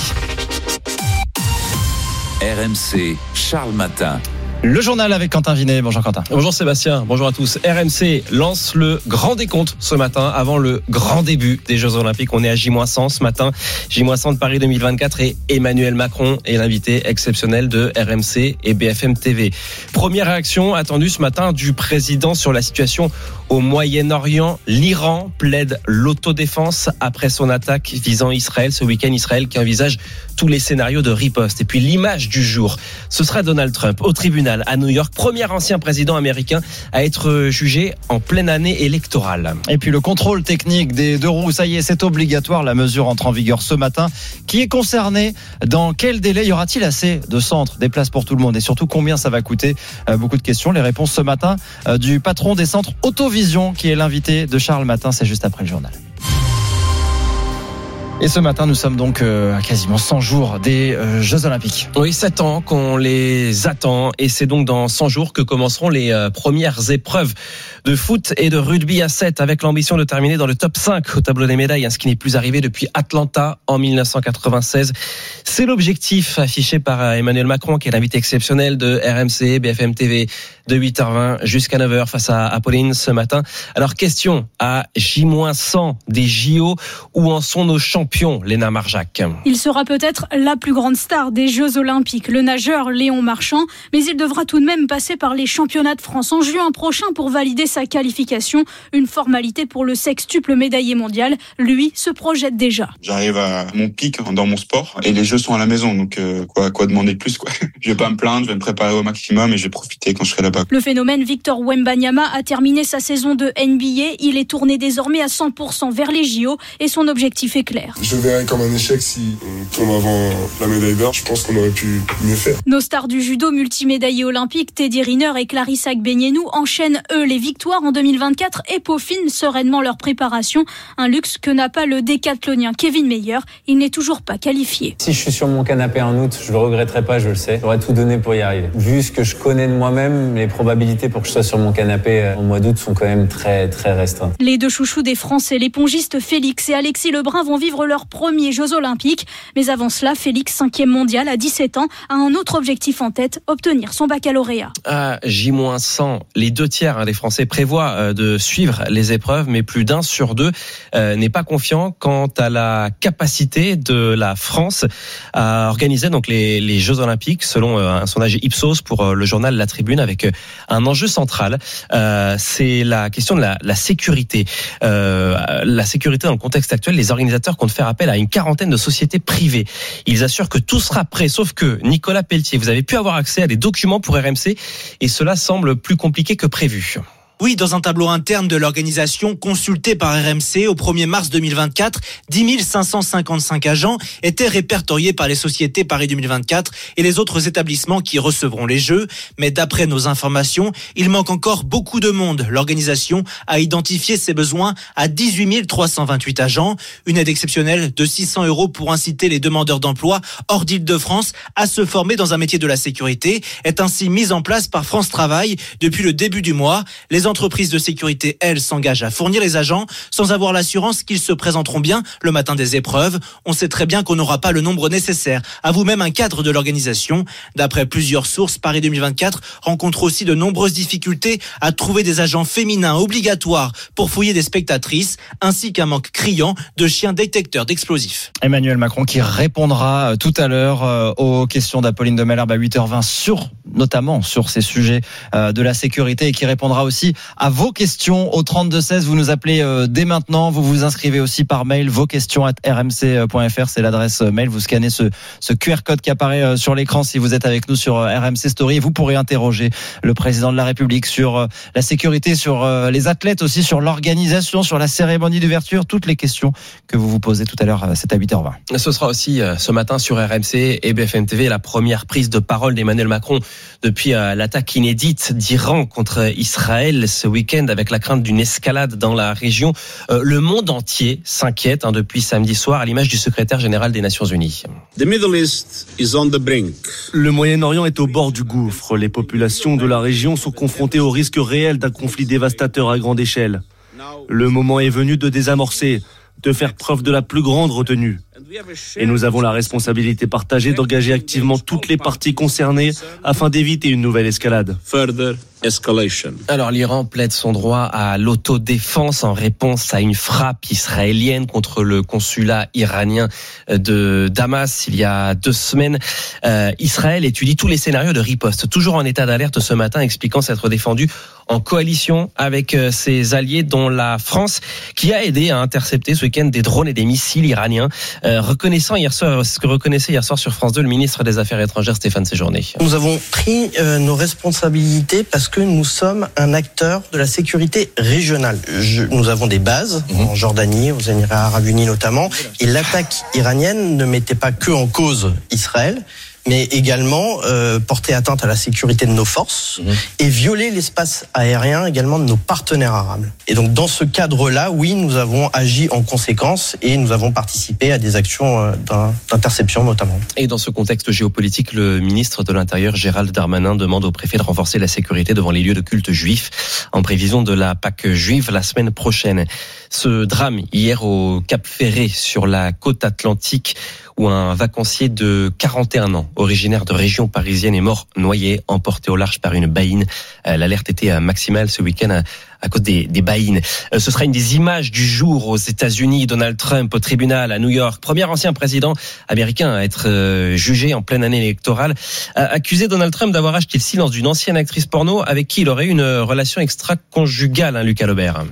R M C, Charles Matin. Le journal avec Quentin Vinet. Bonjour Quentin. Bonjour Sébastien, bonjour à tous. R M C lance le grand décompte ce matin avant le grand début des Jeux Olympiques. On est à J cent ce matin. J cent de Paris deux mille vingt-quatre et Emmanuel Macron est l'invité exceptionnel de R M C et B F M T V. Première réaction attendue ce matin du président sur la situation au Moyen-Orient. L'Iran plaide l'autodéfense après son attaque visant Israël. Ce week-end, Israël qui envisage tous les scénarios de riposte. Et puis l'image du jour, ce sera Donald Trump au tribunal à New York, premier ancien président américain à être jugé en pleine année électorale. Et puis le contrôle technique des deux roues, ça y est, c'est obligatoire. La mesure entre en vigueur ce matin. Qui est concerné? Dans quel délai? Y aura-t-il assez de centres, des places pour tout le monde? Et surtout, combien ça va coûter? euh, Beaucoup de questions. Les réponses ce matin euh, du patron des centres Autovision, qui est l'invité de Charles Matin. C'est juste après le journal. Et ce matin, nous sommes donc à quasiment cent jours des Jeux Olympiques. Oui, sept ans qu'on les attend. Et c'est donc dans cent jours que commenceront les premières épreuves de foot et de rugby à sept, avec l'ambition de terminer dans le top cinq au tableau des médailles, ce qui n'est plus arrivé depuis Atlanta en mille neuf cent quatre-vingt-seize. C'est l'objectif affiché par Emmanuel Macron, qui est l'invité exceptionnel de R M C, B F M T V, de huit heures vingt jusqu'à neuf heures face à Apolline ce matin. Alors, question à J cent des J O, où en sont nos champions? Léna Marjac. Il sera peut-être la plus grande star des Jeux Olympiques, le nageur Léon Marchand, mais il devra tout de même passer par les championnats de France en juin prochain pour valider sa qualification, une formalité pour le sextuple médaillé mondial. Lui se projette déjà. J'arrive à mon pic dans mon sport et les Jeux sont à la maison, donc euh, quoi, quoi demander de plus quoi. Je vais pas me plaindre, je vais me préparer au maximum et je vais profiter quand je serai là-bas. Le phénomène Victor Wembanyama a terminé sa saison de N B A. Il est tourné désormais à cent pour cent vers les J O et son objectif est clair. Je verrais comme un échec si on tombe avant la médaille d'or. Je pense qu'on aurait pu mieux faire. Nos stars du judo multimédaillés olympiques, Teddy Riner et Clarissa Agbenienou, enchaînent eux les victoires en deux mille vingt-quatre et peaufinent sereinement leur préparation. Un luxe que n'a pas le décathlonien Kevin Meyer. Il n'est toujours pas qualifié. Si je suis sur mon canapé en août, je le regretterai pas, je le sais. J'aurais tout donné pour y arriver. Vu ce que je connais de moi-même, les probabilités pour que je sois sur mon canapé au mois d'août sont quand même très très restreintes. Les deux chouchous des Français, les pongistes Félix et Alexis Lebrun, vont vivre leurs premiers Jeux Olympiques. Mais avant cela, Félix, cinquième mondial à dix-sept ans, a un autre objectif en tête, obtenir son baccalauréat. À J cent, les deux tiers hein, des Français prévoient euh, de suivre les épreuves, mais plus d'un sur deux euh, n'est pas confiant quant à la capacité de la France à organiser donc les, les Jeux Olympiques, selon euh, un sondage Ipsos pour euh, le journal La Tribune, avec euh, un enjeu central. Euh, c'est la question de la, la sécurité. Euh, la sécurité dans le contexte actuel, les organisateurs comptent faire appel à une quarantaine de sociétés privées. Ils assurent que tout sera prêt, sauf que, Nicolas Pelletier, vous avez pu avoir accès à des documents pour R M C et cela semble plus compliqué que prévu. Oui, dans un tableau interne de l'organisation consulté par R M C au premier mars deux mille vingt-quatre, dix mille cinq cent cinquante-cinq agents étaient répertoriés par les sociétés Paris deux mille vingt-quatre et les autres établissements qui recevront les Jeux. Mais d'après nos informations, il manque encore beaucoup de monde. L'organisation a identifié ses besoins à dix-huit mille trois cent vingt-huit agents. Une aide exceptionnelle de six cents euros pour inciter les demandeurs d'emploi hors d'Île-de-France à se former dans un métier de la sécurité est ainsi mise en place par France Travail depuis le début du mois. Les entreprises de sécurité, elles, s'engagent à fournir les agents sans avoir l'assurance qu'ils se présenteront bien le matin des épreuves. On sait très bien qu'on n'aura pas le nombre nécessaire. Avoue même un cadre de l'organisation. D'après plusieurs sources, Paris deux mille vingt-quatre rencontre aussi de nombreuses difficultés à trouver des agents féminins obligatoires pour fouiller des spectatrices, ainsi qu'un manque criant de chiens détecteurs d'explosifs. Emmanuel Macron qui répondra tout à l'heure aux questions d'Apolline de Malherbe à huit heures vingt sur, notamment sur ces sujets de la sécurité, et qui répondra aussi à vos questions au trente-deux seize. Vous nous appelez euh, dès maintenant. Vous vous inscrivez aussi par mail. Vos questions à r m c point f r, c'est l'adresse mail. Vous scannez ce, ce Q R code qui apparaît euh, sur l'écran si vous êtes avec nous sur euh, R M C Story. Et vous pourrez interroger le président de la République sur euh, la sécurité, sur euh, les athlètes aussi, sur l'organisation, sur la cérémonie d'ouverture. Toutes les questions que vous vous posez tout à l'heure, euh, c'est à huit heures vingt. Ce sera aussi euh, ce matin sur R M C et B F M T V la première prise de parole d'Emmanuel Macron depuis euh, l'attaque inédite d'Iran contre Israël ce week-end, avec la crainte d'une escalade dans la région. Euh, le monde entier s'inquiète hein, depuis samedi soir, à l'image du secrétaire général des Nations Unies. The Middle East is on the brink. Le Moyen-Orient est au bord du gouffre. Les populations de la région sont confrontées au risque réel d'un conflit dévastateur à grande échelle. Le moment est venu de désamorcer, de faire preuve de la plus grande retenue. Et nous avons la responsabilité partagée d'engager activement toutes les parties concernées afin d'éviter une nouvelle escalade. Further escalation. Alors l'Iran plaide son droit à l'autodéfense en réponse à une frappe israélienne contre le consulat iranien de Damas il y a deux semaines. Euh, Israël étudie tous les scénarios de riposte, toujours en état d'alerte ce matin, expliquant s'être défendu en coalition avec ses alliés, dont la France, qui a aidé à intercepter ce week-end des drones et des missiles iraniens. Euh, reconnaissant hier soir, ce que reconnaissait hier soir sur France deux le ministre des Affaires étrangères Stéphane Séjourné. Nous avons pris euh, nos responsabilités parce que nous sommes un acteur de la sécurité régionale. Je, nous avons des bases mmh. en Jordanie, aux Émirats Arabes Unis notamment, et l'attaque iranienne ne mettait pas que en cause Israël, mais également euh, porter atteinte à la sécurité de nos forces mmh. et violer l'espace aérien également de nos partenaires arabes. Et donc dans ce cadre-là, oui, nous avons agi en conséquence et nous avons participé à des actions euh, d'interception notamment. Et dans ce contexte géopolitique, le ministre de l'Intérieur Gérald Darmanin demande au préfet de renforcer la sécurité devant les lieux de culte juifs en prévision de la Pâque juive la semaine prochaine. Ce drame hier au Cap Ferré sur la côte atlantique, où un vacancier de quarante et un ans, originaire de région parisienne, est mort noyé, emporté au large par une baïne. L'alerte était maximale ce week-end à cause des, des baïnes. Ce sera une des images du jour aux États-Unis. Donald Trump au tribunal à New York, premier ancien président américain à être jugé en pleine année électorale, a accusé Donald Trump d'avoir acheté le silence d'une ancienne actrice porno avec qui il aurait eu une relation extra-conjugale, hein, Lucas Lebert.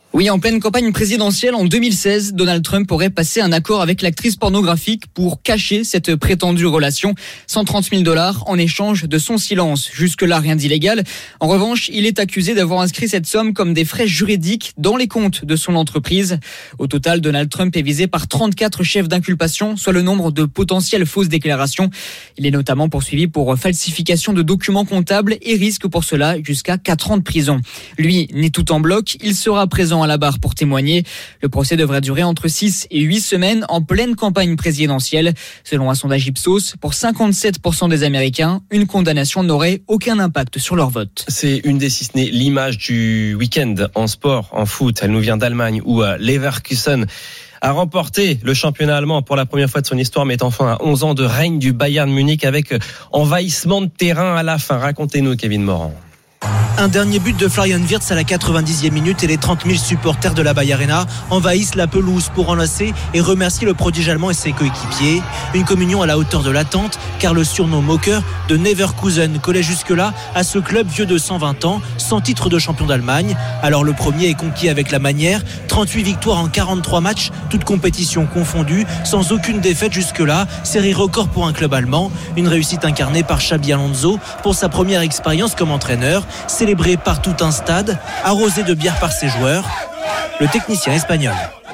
Oui, en pleine campagne présidentielle en deux mille seize, Donald Trump aurait passé un accord avec l'actrice pornographique pour cacher cette prétendue relation. cent trente mille dollars en échange de son silence. Jusque-là, rien d'illégal. En revanche, il est accusé d'avoir inscrit cette somme comme des frais juridiques dans les comptes de son entreprise. Au total, Donald Trump est visé par trente-quatre chefs d'inculpation, soit le nombre de potentielles fausses déclarations. Il est notamment poursuivi pour falsification de documents comptables et risque pour cela jusqu'à quatre ans de prison. Lui n'est tout en bloc. Il sera présent à la barre pour témoigner. Le procès devrait durer entre six et huit semaines en pleine campagne présidentielle. Selon un sondage Ipsos, pour cinquante-sept pour cent des Américains, une condamnation n'aurait aucun impact sur leur vote. C'est une des, si ce n'est l'image du week-end en sport, en foot. Elle nous vient d'Allemagne où Leverkusen a remporté le championnat allemand pour la première fois de son histoire, mettant fin à onze ans de règne du Bayern Munich avec envahissement de terrain à la fin. Racontez-nous, Kevin Morand. Un dernier but de Florian Wirtz à la quatre-vingt-dixième minute et les trente mille supporters de la Bayer Arena envahissent la pelouse pour enlacer et remercier le prodige allemand et ses coéquipiers. Une communion à la hauteur de l'attente, car le surnom moqueur de Leverkusen collait jusque-là à ce club vieux de cent vingt ans, sans titre de champion d'Allemagne. Alors le premier est conquis avec la manière, trente-huit victoires en quarante-trois matchs, toutes compétitions confondues, sans aucune défaite jusque-là, série record pour un club allemand. Une réussite incarnée par Xabi Alonso pour sa première expérience comme entraîneur, célébré par tout un stade, arrosé de bière par ses joueurs, le technicien espagnol.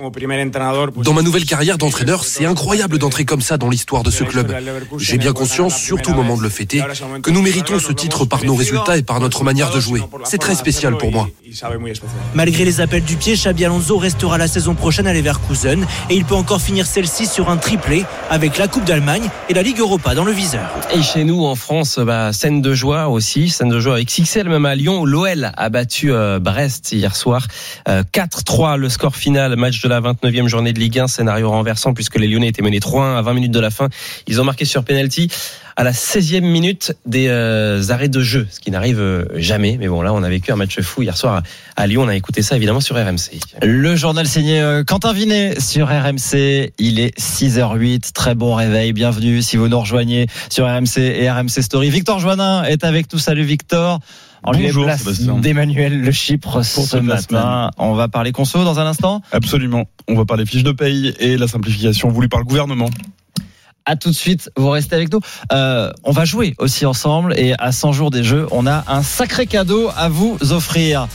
Dans ma nouvelle carrière d'entraîneur, c'est incroyable d'entrer comme ça dans l'histoire de ce club. J'ai bien conscience, surtout au moment de le fêter, que nous méritons ce titre par nos résultats et par notre manière de jouer. C'est très spécial pour moi. Malgré les appels du pied, Xabi Alonso restera la saison prochaine à Leverkusen et il peut encore finir celle-ci sur un triplé avec la Coupe d'Allemagne et la Ligue Europa dans le viseur. Et chez nous en France, bah, scène de joie aussi, scène de joie X X L même à Lyon. L'O L a battu euh, Brest hier soir, euh, quatre trois le score final, match de la vingt-neuvième journée de Ligue un, scénario renversant puisque les Lyonnais étaient menés trois un à vingt minutes de la fin. Ils ont marqué sur penalty à la seizième minute des euh, arrêts de jeu, ce qui n'arrive euh, jamais. Mais bon, là, on a vécu un match fou hier soir à, à Lyon. On a écouté ça évidemment sur R M C. Le journal signé euh, Quentin Vinet sur R M C. Il est six heures huit. Très bon réveil. Bienvenue si vous nous rejoignez sur R M C et R M C Story. Victor Joannin est avec nous. Salut Victor. En Bonjour, lieu et place d'Emmanuel Le Chypre ce matin. On va parler conso dans un instant. Absolument. On va parler fiches de paye et la simplification voulue par le gouvernement. À tout de suite, vous restez avec nous. Euh, on va jouer aussi ensemble et à cent jours des Jeux, on a un sacré cadeau à vous offrir.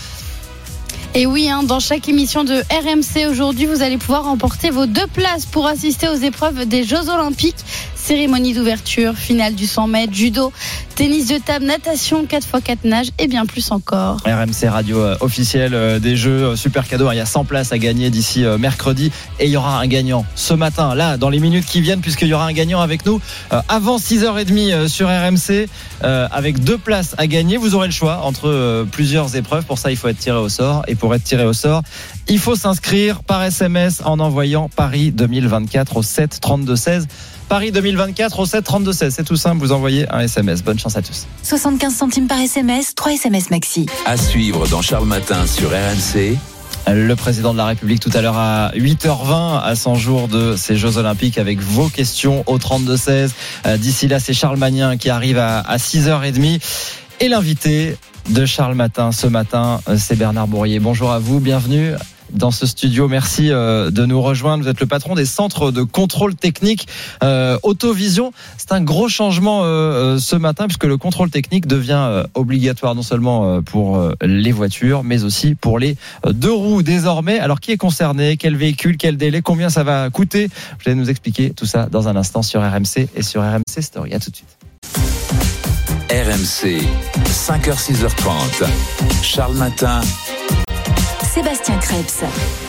Et oui, hein, dans chaque émission de R M C aujourd'hui, vous allez pouvoir remporter vos deux places pour assister aux épreuves des Jeux Olympiques. Cérémonie d'ouverture, finale du cent mètres, judo, tennis de table, natation, quatre par quatre nage et bien plus encore. R M C radio euh, officielle euh, des Jeux, euh, super cadeau. Il y a cent places à gagner d'ici euh, mercredi et il y aura un gagnant ce matin, là, dans les minutes qui viennent, puisqu'il y aura un gagnant avec nous euh, avant six heures trente euh, sur R M C euh, avec deux places à gagner. Vous aurez le choix entre euh, plusieurs épreuves. Pour ça, il faut être tiré au sort et pour être tiré au sort, il faut s'inscrire par S M S en envoyant Paris deux mille vingt-quatre au sept trente-deux seize. Paris deux mille vingt-quatre au sept trente-deux seize. C'est tout simple, vous envoyez un S M S. Bonne chance à tous. soixante-quinze centimes par S M S, trois S M S maxi. À suivre dans Charles Matin sur R M C. Le président de la République tout à l'heure à huit heures vingt à cent jours de ces Jeux Olympiques avec vos questions au trente-deux seize. D'ici là, c'est Charles Magnin qui arrive à six heures trente. Et l'invité de Charles Matin ce matin, c'est Bernard Bourrier. Bonjour à vous, bienvenue dans ce studio. Merci de nous rejoindre. Vous êtes le patron des centres de contrôle technique euh, Autovision. C'est un gros changement euh, ce matin puisque le contrôle technique devient euh, obligatoire non seulement euh, pour euh, les voitures mais aussi pour les euh, deux roues désormais. Alors qui est concerné? Quel véhicule? Quel délai? Combien ça va coûter? Je vais nous expliquer tout ça dans un instant sur R M C et sur R M C Story. À tout de suite. R M C, cinq heures six heures trente. Charles Matin. Sébastien Krebs.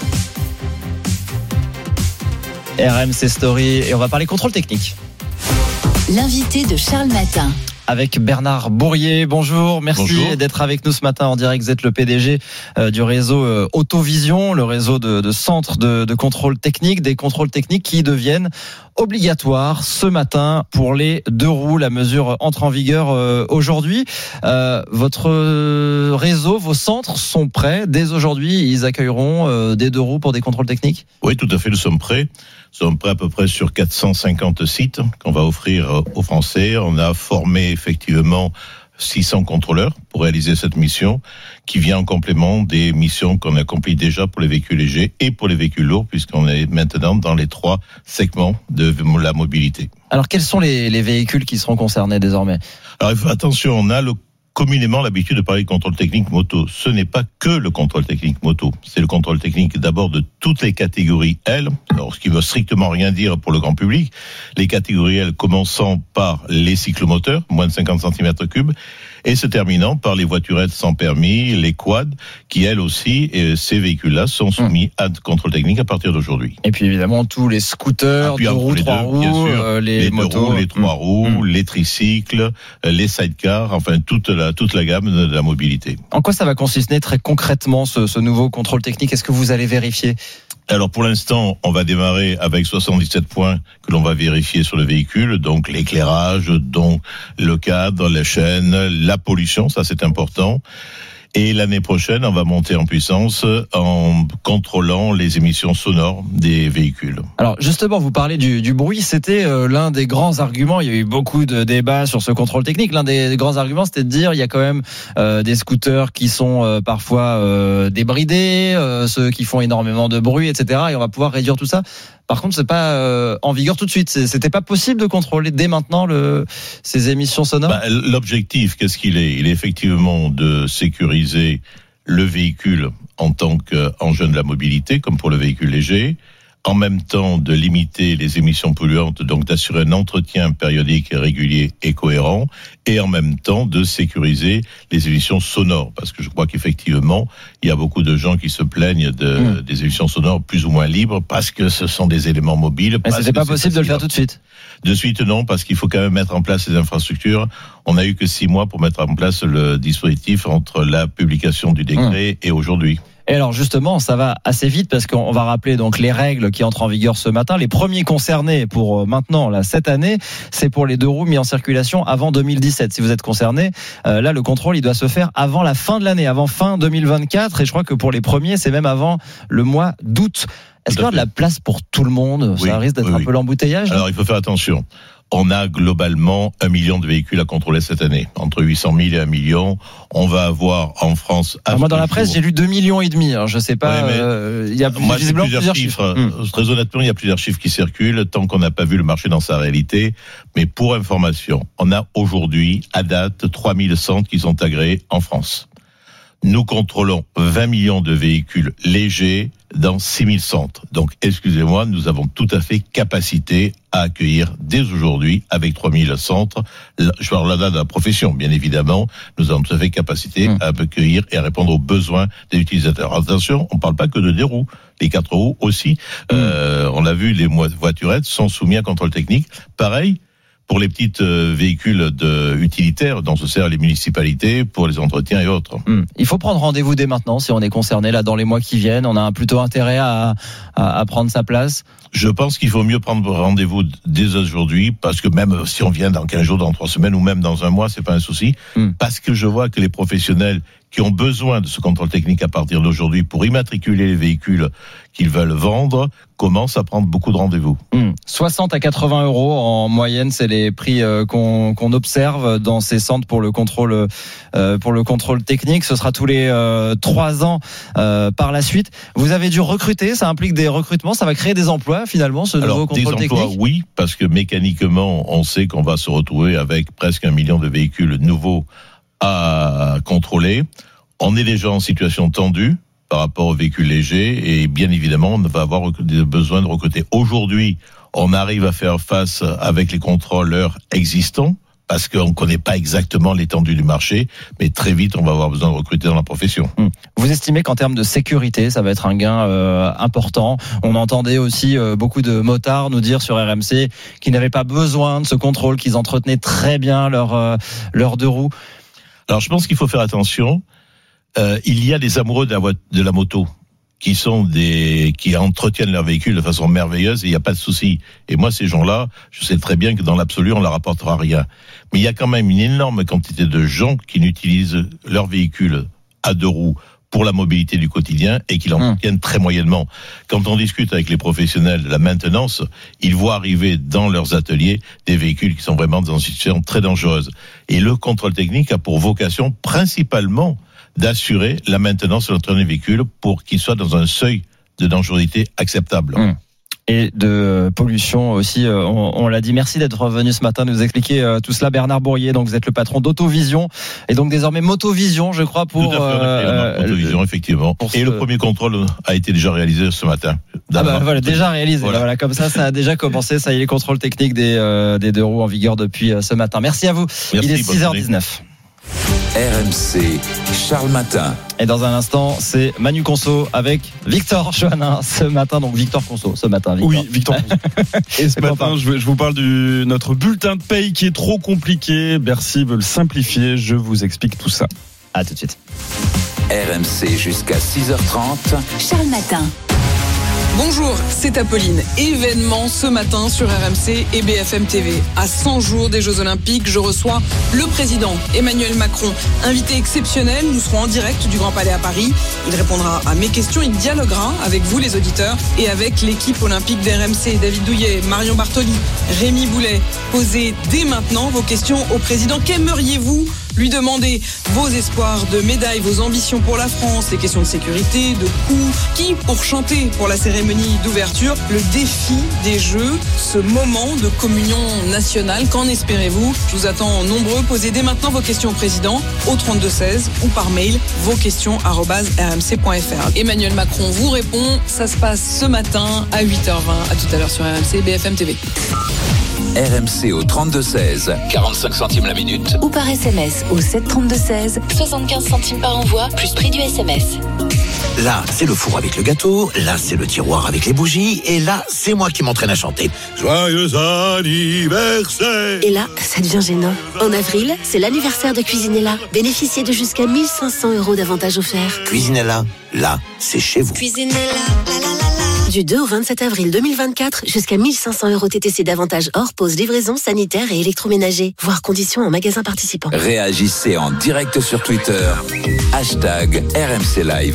R M C Story et on va parler contrôle technique. L'invité de Charles Matin. Avec Bernard Bourrier. Bonjour, merci Bonjour. d'être avec nous ce matin en direct. Vous êtes le P D G euh, du réseau euh, Autovision, le réseau de, de centres de, de contrôle technique, des contrôles techniques qui deviennent obligatoires ce matin pour les deux roues. La mesure entre en vigueur euh, aujourd'hui. Euh, votre réseau, vos centres sont prêts dès aujourd'hui. Ils accueilleront euh, des deux roues pour des contrôles techniques? Oui, tout à fait, nous sommes prêts. Nous sommes prêts à peu près sur quatre cent cinquante sites qu'on va offrir aux Français. On a formé effectivement six cents contrôleurs pour réaliser cette mission, qui vient en complément des missions qu'on accomplit déjà pour les véhicules légers et pour les véhicules lourds, puisqu'on est maintenant dans les trois segments de la mobilité. Alors, quels sont les, les véhicules qui seront concernés désormais ? Alors, attention, on a le communément l'habitude de parler de contrôle technique moto. Ce n'est pas que le contrôle technique moto. C'est le contrôle technique d'abord de toutes les catégories L, alors ce qui veut strictement rien dire pour le grand public. Les catégories L commençant par les cyclomoteurs, moins de cinquante centimètres cubes, et se terminant par les voiturettes sans permis, les quads, qui elles aussi, et ces véhicules-là, sont soumis à contrôle technique à partir d'aujourd'hui. Et puis évidemment tous les scooters, deux roues, trois roues, euh, les, les motos, deux roues, les trois roues, mmh. les tricycles, les sidecars, enfin toute la toute la gamme de la mobilité. En quoi ça va consister très concrètement ce, ce nouveau contrôle technique ? Est-ce que vous allez vérifier ? Alors pour l'instant, on va démarrer avec soixante-dix-sept points que l'on va vérifier sur le véhicule, donc l'éclairage, donc le cadre, les chaînes, la pollution, ça c'est important. Et l'année prochaine, on va monter en puissance en contrôlant les émissions sonores des véhicules. Alors justement, vous parlez du, du bruit, c'était euh, l'un des grands arguments. Il y a eu beaucoup de débats sur ce contrôle technique. L'un des grands arguments, c'était de dire il y a quand même euh, des scooters qui sont euh, parfois euh, débridés, euh, ceux qui font énormément de bruit, et cetera. Et on va pouvoir réduire tout ça. Par contre, c'est pas euh, en vigueur tout de suite. C'était pas possible de contrôler dès maintenant le, ces émissions sonores. Bah, l'objectif, qu'est-ce qu'il est ? Il est effectivement de sécuriser le véhicule en tant qu'engin de la mobilité, comme pour le véhicule léger. En même temps, de limiter les émissions polluantes, donc d'assurer un entretien périodique et régulier et cohérent, et en même temps de sécuriser les émissions sonores, parce que je crois qu'effectivement, il y a beaucoup de gens qui se plaignent de, mmh. des émissions sonores plus ou moins libres, parce que ce sont des éléments mobiles. Mais c'était pas possible de le faire tout de suite. De suite, non, parce qu'il faut quand même mettre en place les infrastructures. On n'a eu que six mois pour mettre en place le dispositif entre la publication du décret mmh. et aujourd'hui. Et alors justement, ça va assez vite parce qu'on va rappeler donc les règles qui entrent en vigueur ce matin. Les premiers concernés pour maintenant, là, cette année, c'est pour les deux roues mis en circulation avant deux mille dix-sept. Si vous êtes concerné, euh, là, le contrôle, il doit se faire avant la fin de l'année, avant fin deux mille vingt-quatre. Et je crois que pour les premiers, c'est même avant le mois d'août. Est-ce qu'il y a de la place pour tout le monde ? Oui, ça risque d'être oui, un oui. peu l'embouteillage. Alors, il faut faire attention. On a globalement un million de véhicules à contrôler cette année. Entre huit cent mille et un million. On va avoir en France... Alors moi, dans la presse, j'ai lu deux millions et demi. Alors, je sais pas... Ouais, euh, il y a moi, visiblement plusieurs, plusieurs chiffres. chiffres. Hum. Très honnêtement, il y a plusieurs chiffres qui circulent, tant qu'on n'a pas vu le marché dans sa réalité. Mais pour information, on a aujourd'hui, à date, trois mille centres qui sont agréés en France. Nous contrôlons vingt millions de véhicules légers dans six mille centres. Donc, excusez-moi, nous avons tout à fait capacité à accueillir dès aujourd'hui, avec trois mille centres, je parle là de la profession, bien évidemment, nous avons tout à fait capacité mmh. à accueillir et à répondre aux besoins des utilisateurs. Attention, on ne parle pas que de deux roues, les quatre roues aussi. Mmh. Euh, on l'a vu, les voiturettes sont soumis à contrôle technique. Pareil, pour les petites euh, véhicules de, utilitaires dont se servent les municipalités pour les entretiens et autres. Mmh. Il faut prendre rendez-vous dès maintenant si on est concerné là dans les mois qui viennent. On a plutôt intérêt à, à, à prendre sa place. Je pense qu'il faut mieux prendre rendez-vous dès aujourd'hui, parce que même si on vient dans quinze jours, dans trois semaines ou même dans un mois, c'est pas un souci. Mmh. Parce que je vois que les professionnels qui ont besoin de ce contrôle technique à partir d'aujourd'hui pour immatriculer les véhicules qu'ils veulent vendre, commencent à prendre beaucoup de rendez-vous. Mmh. soixante à quatre-vingts euros en moyenne, c'est les prix euh, qu'on, qu'on observe dans ces centres pour le contrôle, euh, pour le contrôle technique. Ce sera tous les euh, trois ans euh, par la suite. Vous avez dû recruter, ça implique des recrutements, ça va créer des emplois finalement, ce Alors, nouveau contrôle des emplois, technique. Oui, parce que mécaniquement, on sait qu'on va se retrouver avec presque un million de véhicules nouveaux à contrôler. On est déjà en situation tendue par rapport aux véhicules légers et bien évidemment, on va avoir besoin de recruter. Aujourd'hui, on arrive à faire face avec les contrôleurs existants parce qu'on ne connaît pas exactement l'étendue du marché, mais très vite, on va avoir besoin de recruter dans la profession. Vous estimez qu'en termes de sécurité, ça va être un gain euh, important ? On entendait aussi euh, beaucoup de motards nous dire sur R M C qu'ils n'avaient pas besoin de ce contrôle, qu'ils entretenaient très bien leurs euh, leurs deux roues. Alors, je pense qu'il faut faire attention. Euh, il y a des amoureux de la, vo- de la moto qui sont des qui entretiennent leur véhicule de façon merveilleuse et il n'y a pas de souci. Et moi, ces gens-là, je sais très bien que dans l'absolu, on ne leur apportera rien. Mais il y a quand même une énorme quantité de gens qui n'utilisent leur véhicule à deux roues pour la mobilité du quotidien et qui l'entretiennent mmh. très moyennement. Quand on discute avec les professionnels de la maintenance, ils voient arriver dans leurs ateliers des véhicules qui sont vraiment dans une situation très dangereuse. Et le contrôle technique a pour vocation principalement d'assurer la maintenance de notre véhicule pour qu'il soit dans un seuil de dangerosité acceptable. Mmh. Et de pollution aussi, on, on l'a dit. Merci d'être venu ce matin nous expliquer euh, tout cela. Bernard Bourrier, donc vous êtes le patron d'Autovision et donc désormais Motovision, je crois, pour... Tout à fait, euh, Motovision, le, effectivement. Et ce... le premier contrôle a été déjà réalisé ce matin. Ah bah voilà, déjà réalisé. Voilà. voilà, comme ça, ça a déjà commencé. Ça y est, les contrôles techniques des, euh, des deux roues en vigueur depuis euh, ce matin. Merci à vous. Merci, il est six heures dix-neuf. R M C, Charles Matin. Et dans un instant, c'est Manu Conso avec Victor Joannin ce matin. Donc Victor Conso ce matin. Victor. Oui, Victor Conso. Et ce matin, je, je vous parle de notre bulletin de paye qui est trop compliqué. Bercy veut le simplifier. Je vous explique tout ça. À tout de suite. R M C jusqu'à six heures trente. Charles Matin. Bonjour, c'est Apolline. Événement ce matin sur R M C et B F M T V. À cent jours des Jeux Olympiques, je reçois le président Emmanuel Macron. Invité exceptionnel, nous serons en direct du Grand Palais à Paris. Il répondra à mes questions, il dialoguera avec vous les auditeurs et avec l'équipe olympique d'R M C. David Douillet, Marion Bartoli, Rémi Boulet. Posez dès maintenant vos questions au président. Qu'aimeriez-vous lui demander? Vos espoirs de médailles, vos ambitions pour la France, les questions de sécurité, de coûts, qui pour chanter pour la cérémonie d'ouverture, le défi des Jeux, ce moment de communion nationale, qu'en espérez-vous? Je vous attends nombreux, posez dès maintenant vos questions au président au trente-deux seize ou par mail vos questions arobase r m c point f r. Emmanuel Macron vous répond, ça se passe ce matin à huit heures vingt, à tout à l'heure sur R M C B F M T V. R M C au trente-deux seize, quarante-cinq centimes la minute. Ou par S M S au sept trente-deux seize, soixante-quinze centimes par envoi, plus prix du S M S. Là, c'est le four avec le gâteau, là, c'est le tiroir avec les bougies, et là, c'est moi qui m'entraîne à chanter. Joyeux anniversaire! Et là, ça devient gênant. En avril, c'est l'anniversaire de Cuisinella. Bénéficiez de jusqu'à mille cinq cents euros d'avantages offerts. Cuisinella, là, c'est chez vous. Cuisinella, la la la la. Du deux au vingt-sept avril deux mille vingt-quatre, jusqu'à mille cinq cents euros T T C d'avantages hors pause, livraison, sanitaire et électroménager. Voir conditions en magasin participant. Réagissez en direct sur Twitter. Hashtag R M C Live.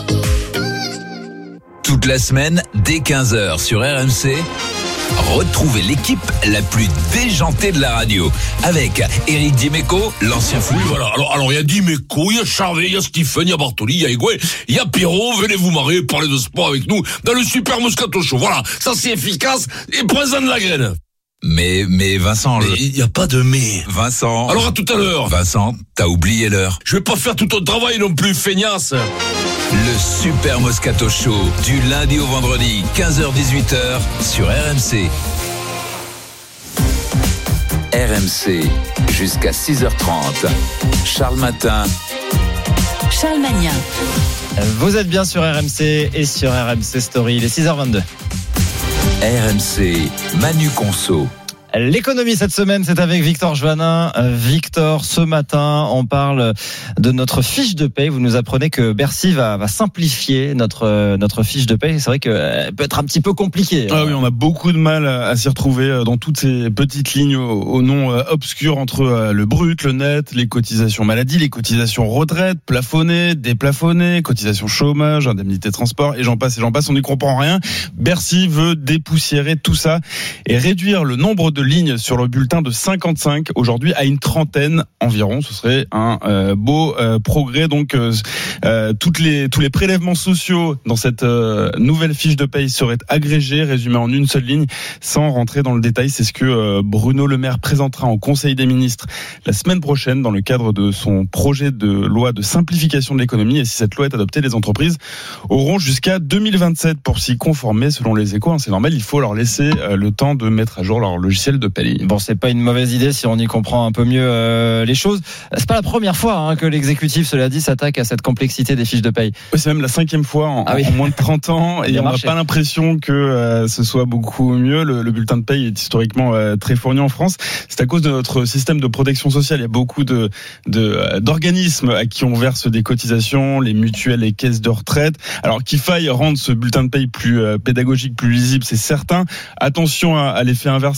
Toute la semaine, dès quinze heures sur R M C, retrouvez l'équipe la plus déjantée de la radio. Avec Eric Dimeco, l'ancien fou. Oui, voilà. Alors, alors, il y a Dimeco, il y a Charvet, il y a Stephen, il y a Bartoli, il y a Higuain, il y a Pierrot. Venez vous marrer, parler de sport avec nous dans le Super Moscato Show. Voilà. Ça, c'est efficace et présent de la graine. Mais, mais Vincent... Mais il n'y a pas de mais. Vincent... Alors à tout à l'heure. Vincent, t'as oublié l'heure. Je vais pas faire tout ton travail non plus, feignasse. Le Super Moscato Show, du lundi au vendredi, quinze heures dix-huit heures, sur R M C. R M C, jusqu'à six heures trente. Charles Matin. Charles Magnin. Vous êtes bien sur R M C et sur R M C Story, il est six heures vingt-deux. R M C, Manu Conso. L'économie cette semaine, c'est avec Victor Joannin. Victor, ce matin, on parle de notre fiche de paye. Vous nous apprenez que Bercy va, va simplifier notre, notre fiche de paye. C'est vrai qu'elle peut être un petit peu compliquée. Ah oui, on a beaucoup de mal à, à s'y retrouver dans toutes ces petites lignes au, au nom obscur entre le brut, le net, les cotisations maladie, les cotisations retraite, plafonnées, déplafonnées, cotisations chômage, indemnité transport, et j'en passe et j'en passe. On n'y comprend rien. Bercy veut dépoussiérer tout ça et réduire le nombre de lignes sur le bulletin de cinquante-cinq aujourd'hui à une trentaine environ. Ce serait un euh, beau euh, progrès. Donc euh, euh, toutes les tous les prélèvements sociaux dans cette euh, nouvelle fiche de paye seraient agrégés, résumés en une seule ligne, sans rentrer dans le détail. C'est ce que euh, Bruno Le Maire présentera au Conseil des ministres la semaine prochaine dans le cadre de son projet de loi de simplification de l'économie. Et si cette loi est adoptée, les entreprises auront jusqu'à deux mille vingt-sept pour s'y conformer. Selon les Échos, hein, c'est normal. Il faut leur laisser euh, le temps de mettre à jour leur logiciel de paye. Bon, c'est pas une mauvaise idée si on y comprend un peu mieux euh, les choses. C'est pas la première fois hein, que l'exécutif, cela dit, s'attaque à cette complexité des fiches de paye. Oui, c'est même la cinquième fois en, ah oui. en moins de trente ans et on n'a pas l'impression que euh, ce soit beaucoup mieux. Le, le bulletin de paye est historiquement euh, très fourni en France. C'est à cause de notre système de protection sociale. Il y a beaucoup de, de d'organismes à qui on verse des cotisations, les mutuelles, les caisses de retraite. Alors qu'il faille rendre ce bulletin de paye plus euh, pédagogique, plus lisible, c'est certain. Attention à, à l'effet inverse, hein, à force de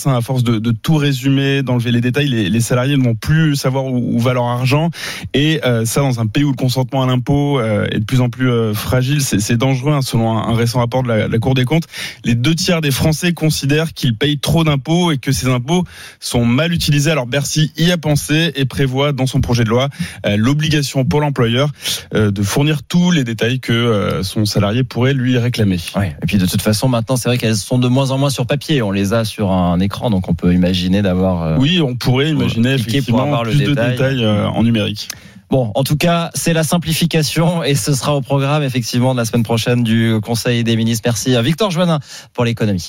de, de tout résumer, d'enlever les détails. Les, les salariés ne vont plus savoir où, où va leur argent. Et euh, ça, dans un pays où le consentement à l'impôt euh, est de plus en plus euh, fragile, c'est, c'est dangereux. Hein, selon un, un récent rapport de la, la Cour des comptes, les deux tiers des Français considèrent qu'ils payent trop d'impôts et que ces impôts sont mal utilisés. Alors Bercy y a pensé et prévoit dans son projet de loi euh, l'obligation pour l'employeur euh, de fournir tous les détails que euh, son salarié pourrait lui réclamer. Ouais. Et puis de toute façon, maintenant, c'est vrai qu'elles sont de moins en moins sur papier. On les a sur un écran, donc on peut imaginer d'avoir. Euh, oui, on pourrait imaginer effectivement avoir plus le détail. de détails euh, en numérique. Bon, en tout cas, c'est la simplification et ce sera au programme effectivement de la semaine prochaine du Conseil des ministres. Merci à Victor Joannin pour l'économie.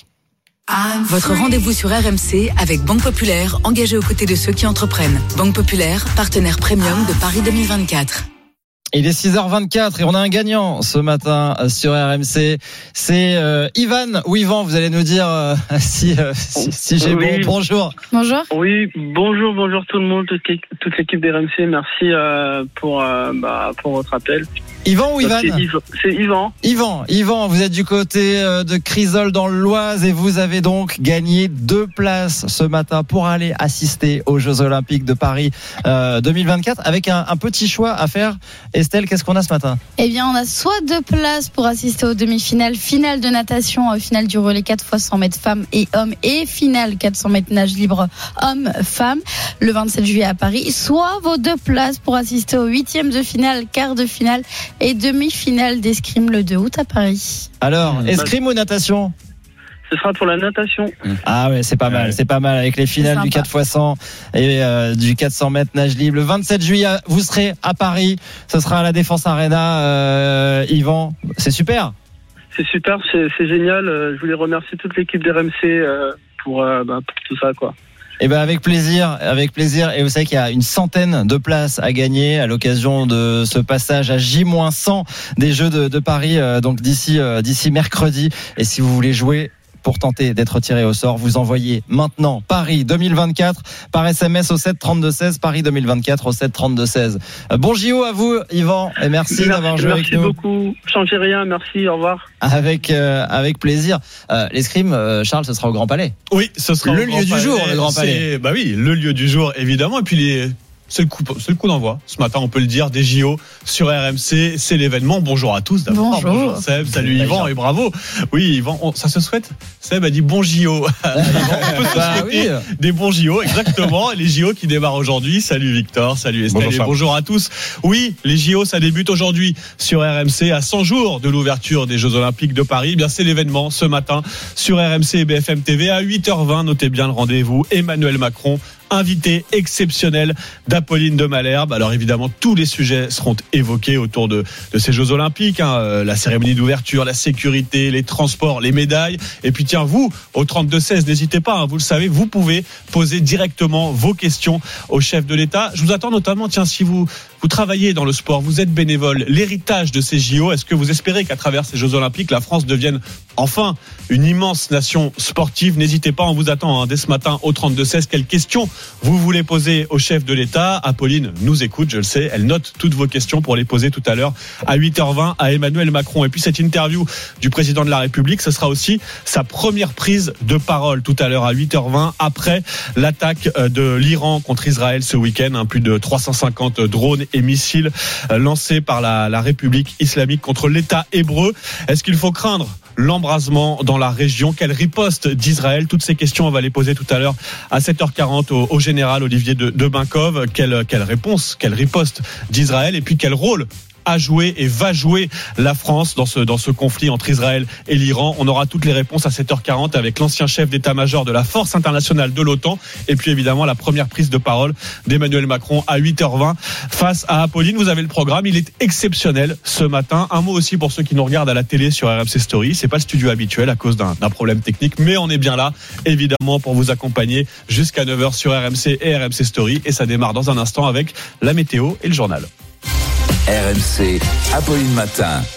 Votre rendez-vous sur R M C avec Banque Populaire, engagée aux côtés de ceux qui entreprennent. Banque Populaire, partenaire premium de Paris deux mille vingt-quatre. Il est six heures vingt-quatre et on a un gagnant ce matin sur R M C. C'est euh, Ivan ou Yvan, vous allez nous dire euh, si, euh, si, si j'ai oui. bon. Bonjour. Bonjour. Oui, bonjour, bonjour tout le monde, toute l'équipe d'R M C. Merci euh, pour, euh, bah, pour votre appel. Yvan ou Ivan ? C'est Yvan. C'est Yvan. Yvan, Yvan, vous êtes du côté de Crisol dans l'Oise et vous avez donc gagné deux places ce matin pour aller assister aux Jeux Olympiques de Paris euh, deux mille vingt-quatre avec un, un petit choix à faire. Estelle, qu'est-ce qu'on a ce matin ? Eh bien, on a soit deux places pour assister aux demi-finales, finale de natation, euh, finale du relais quatre fois cent mètres femmes et hommes et finale quatre cents mètres nage libre hommes-femmes le vingt-sept juillet à Paris, soit vos deux places pour assister aux huitièmes de finale, quart de finale et demi-finale d'escrime le deux août à Paris. Alors, escrime ou natation ? Ce sera pour la natation. Ah ouais, c'est pas mal, c'est pas mal avec les finales du quatre fois cent et euh, du quatre cents mètres nage libre. Le vingt-sept juillet, vous serez à Paris. Ce sera à la Défense Arena. Euh, Yvan, c'est super. C'est super, c'est, c'est génial. Je voulais remercier toute l'équipe d'R M C euh, pour, euh, bah, pour tout ça, quoi. Eh ben avec plaisir, avec plaisir. Et vous savez qu'il y a une centaine de places à gagner à l'occasion de ce passage à J cent des Jeux de, de Paris, euh, donc d'ici euh, d'ici mercredi. Et si vous voulez jouer pour tenter d'être tiré au sort, vous envoyez maintenant Paris deux mille vingt-quatre par S M S au sept trente-deux seize, Paris deux mille vingt-quatre au sept trente-deux seize. Bon J O à vous Yvan et merci, merci d'avoir joué merci avec nous. Merci beaucoup, changez rien, merci, au revoir. Avec euh, avec plaisir. Euh, l'escrime, euh, Charles, ce sera au Grand Palais. Oui, ce sera le au lieu Grand du Palais. jour, le Grand Palais. C'est, bah oui, le lieu du jour évidemment. Et puis les C'est le coup, c'est le coup d'envoi. Ce matin, on peut le dire, des J O sur R M C, c'est l'événement. Bonjour à tous d'abord. Bonjour. Bonjour Seb, salut Yvan et bravo. Oui, Yvan, on, ça se souhaite. Seb a dit bon J O. Yvan, on peut se bah, souhaiter oui. des bons J O, exactement. Les J O qui démarrent aujourd'hui. Salut Victor, salut Estelle bonjour, et bonjour à tous. Oui, les J O, ça débute aujourd'hui sur R M C à cent jours de l'ouverture des Jeux Olympiques de Paris. Eh bien, c'est l'événement ce matin sur R M C et B F M T V à huit heures vingt. Notez bien le rendez-vous. Emmanuel Macron, invité exceptionnel d'Apolline de Malherbe. Alors évidemment, tous les sujets seront évoqués autour de, de ces Jeux Olympiques, hein. Euh, la cérémonie d'ouverture, la sécurité, les transports, les médailles. Et puis tiens, vous, au trente-deux seize, n'hésitez pas, hein, vous le savez, vous pouvez poser directement vos questions au chef de l'État. Je vous attends notamment, tiens, si vous, vous travaillez dans le sport, vous êtes bénévole, l'héritage de ces J O, est-ce que vous espérez qu'à travers ces Jeux Olympiques, la France devienne enfin une immense nation sportive? N'hésitez pas, on vous attend hein, dès ce matin au trente-deux seize. Quelles questions vous voulez poser au chef de l'État? Apolline nous écoute, je le sais, elle note toutes vos questions pour les poser tout à l'heure à huit heures vingt à Emmanuel Macron. Et puis cette interview du président de la République, ce sera aussi sa première prise de parole tout à l'heure à huit heures vingt après l'attaque de l'Iran contre Israël ce week-end, hein, plus de trois cent cinquante drones et missiles lancés par la, la République islamique contre l'État hébreu. Est-ce qu'il faut craindre l'embrasement dans la région? Quelle riposte d'Israël? Toutes ces questions, on va les poser tout à l'heure à sept heures quarante au, au général Olivier de, de Binkov. Quelle, quelle réponse, quelle riposte d'Israël? Et puis quel rôle a joué et va jouer la France dans ce, dans ce conflit entre Israël et l'Iran? On aura toutes les réponses à sept heures quarante avec l'ancien chef d'état-major de la force internationale de l'OTAN et puis évidemment la première prise de parole d'Emmanuel Macron à huit heures vingt face à Apolline. Vous avez le programme, il est exceptionnel ce matin. Un mot aussi pour ceux qui nous regardent à la télé sur R M C Story. C'est pas le studio habituel à cause d'un, d'un problème technique, mais on est bien là évidemment pour vous accompagner jusqu'à neuf heures sur R M C et R M C Story et ça démarre dans un instant avec la météo et le journal. R M C, Apolline Matin.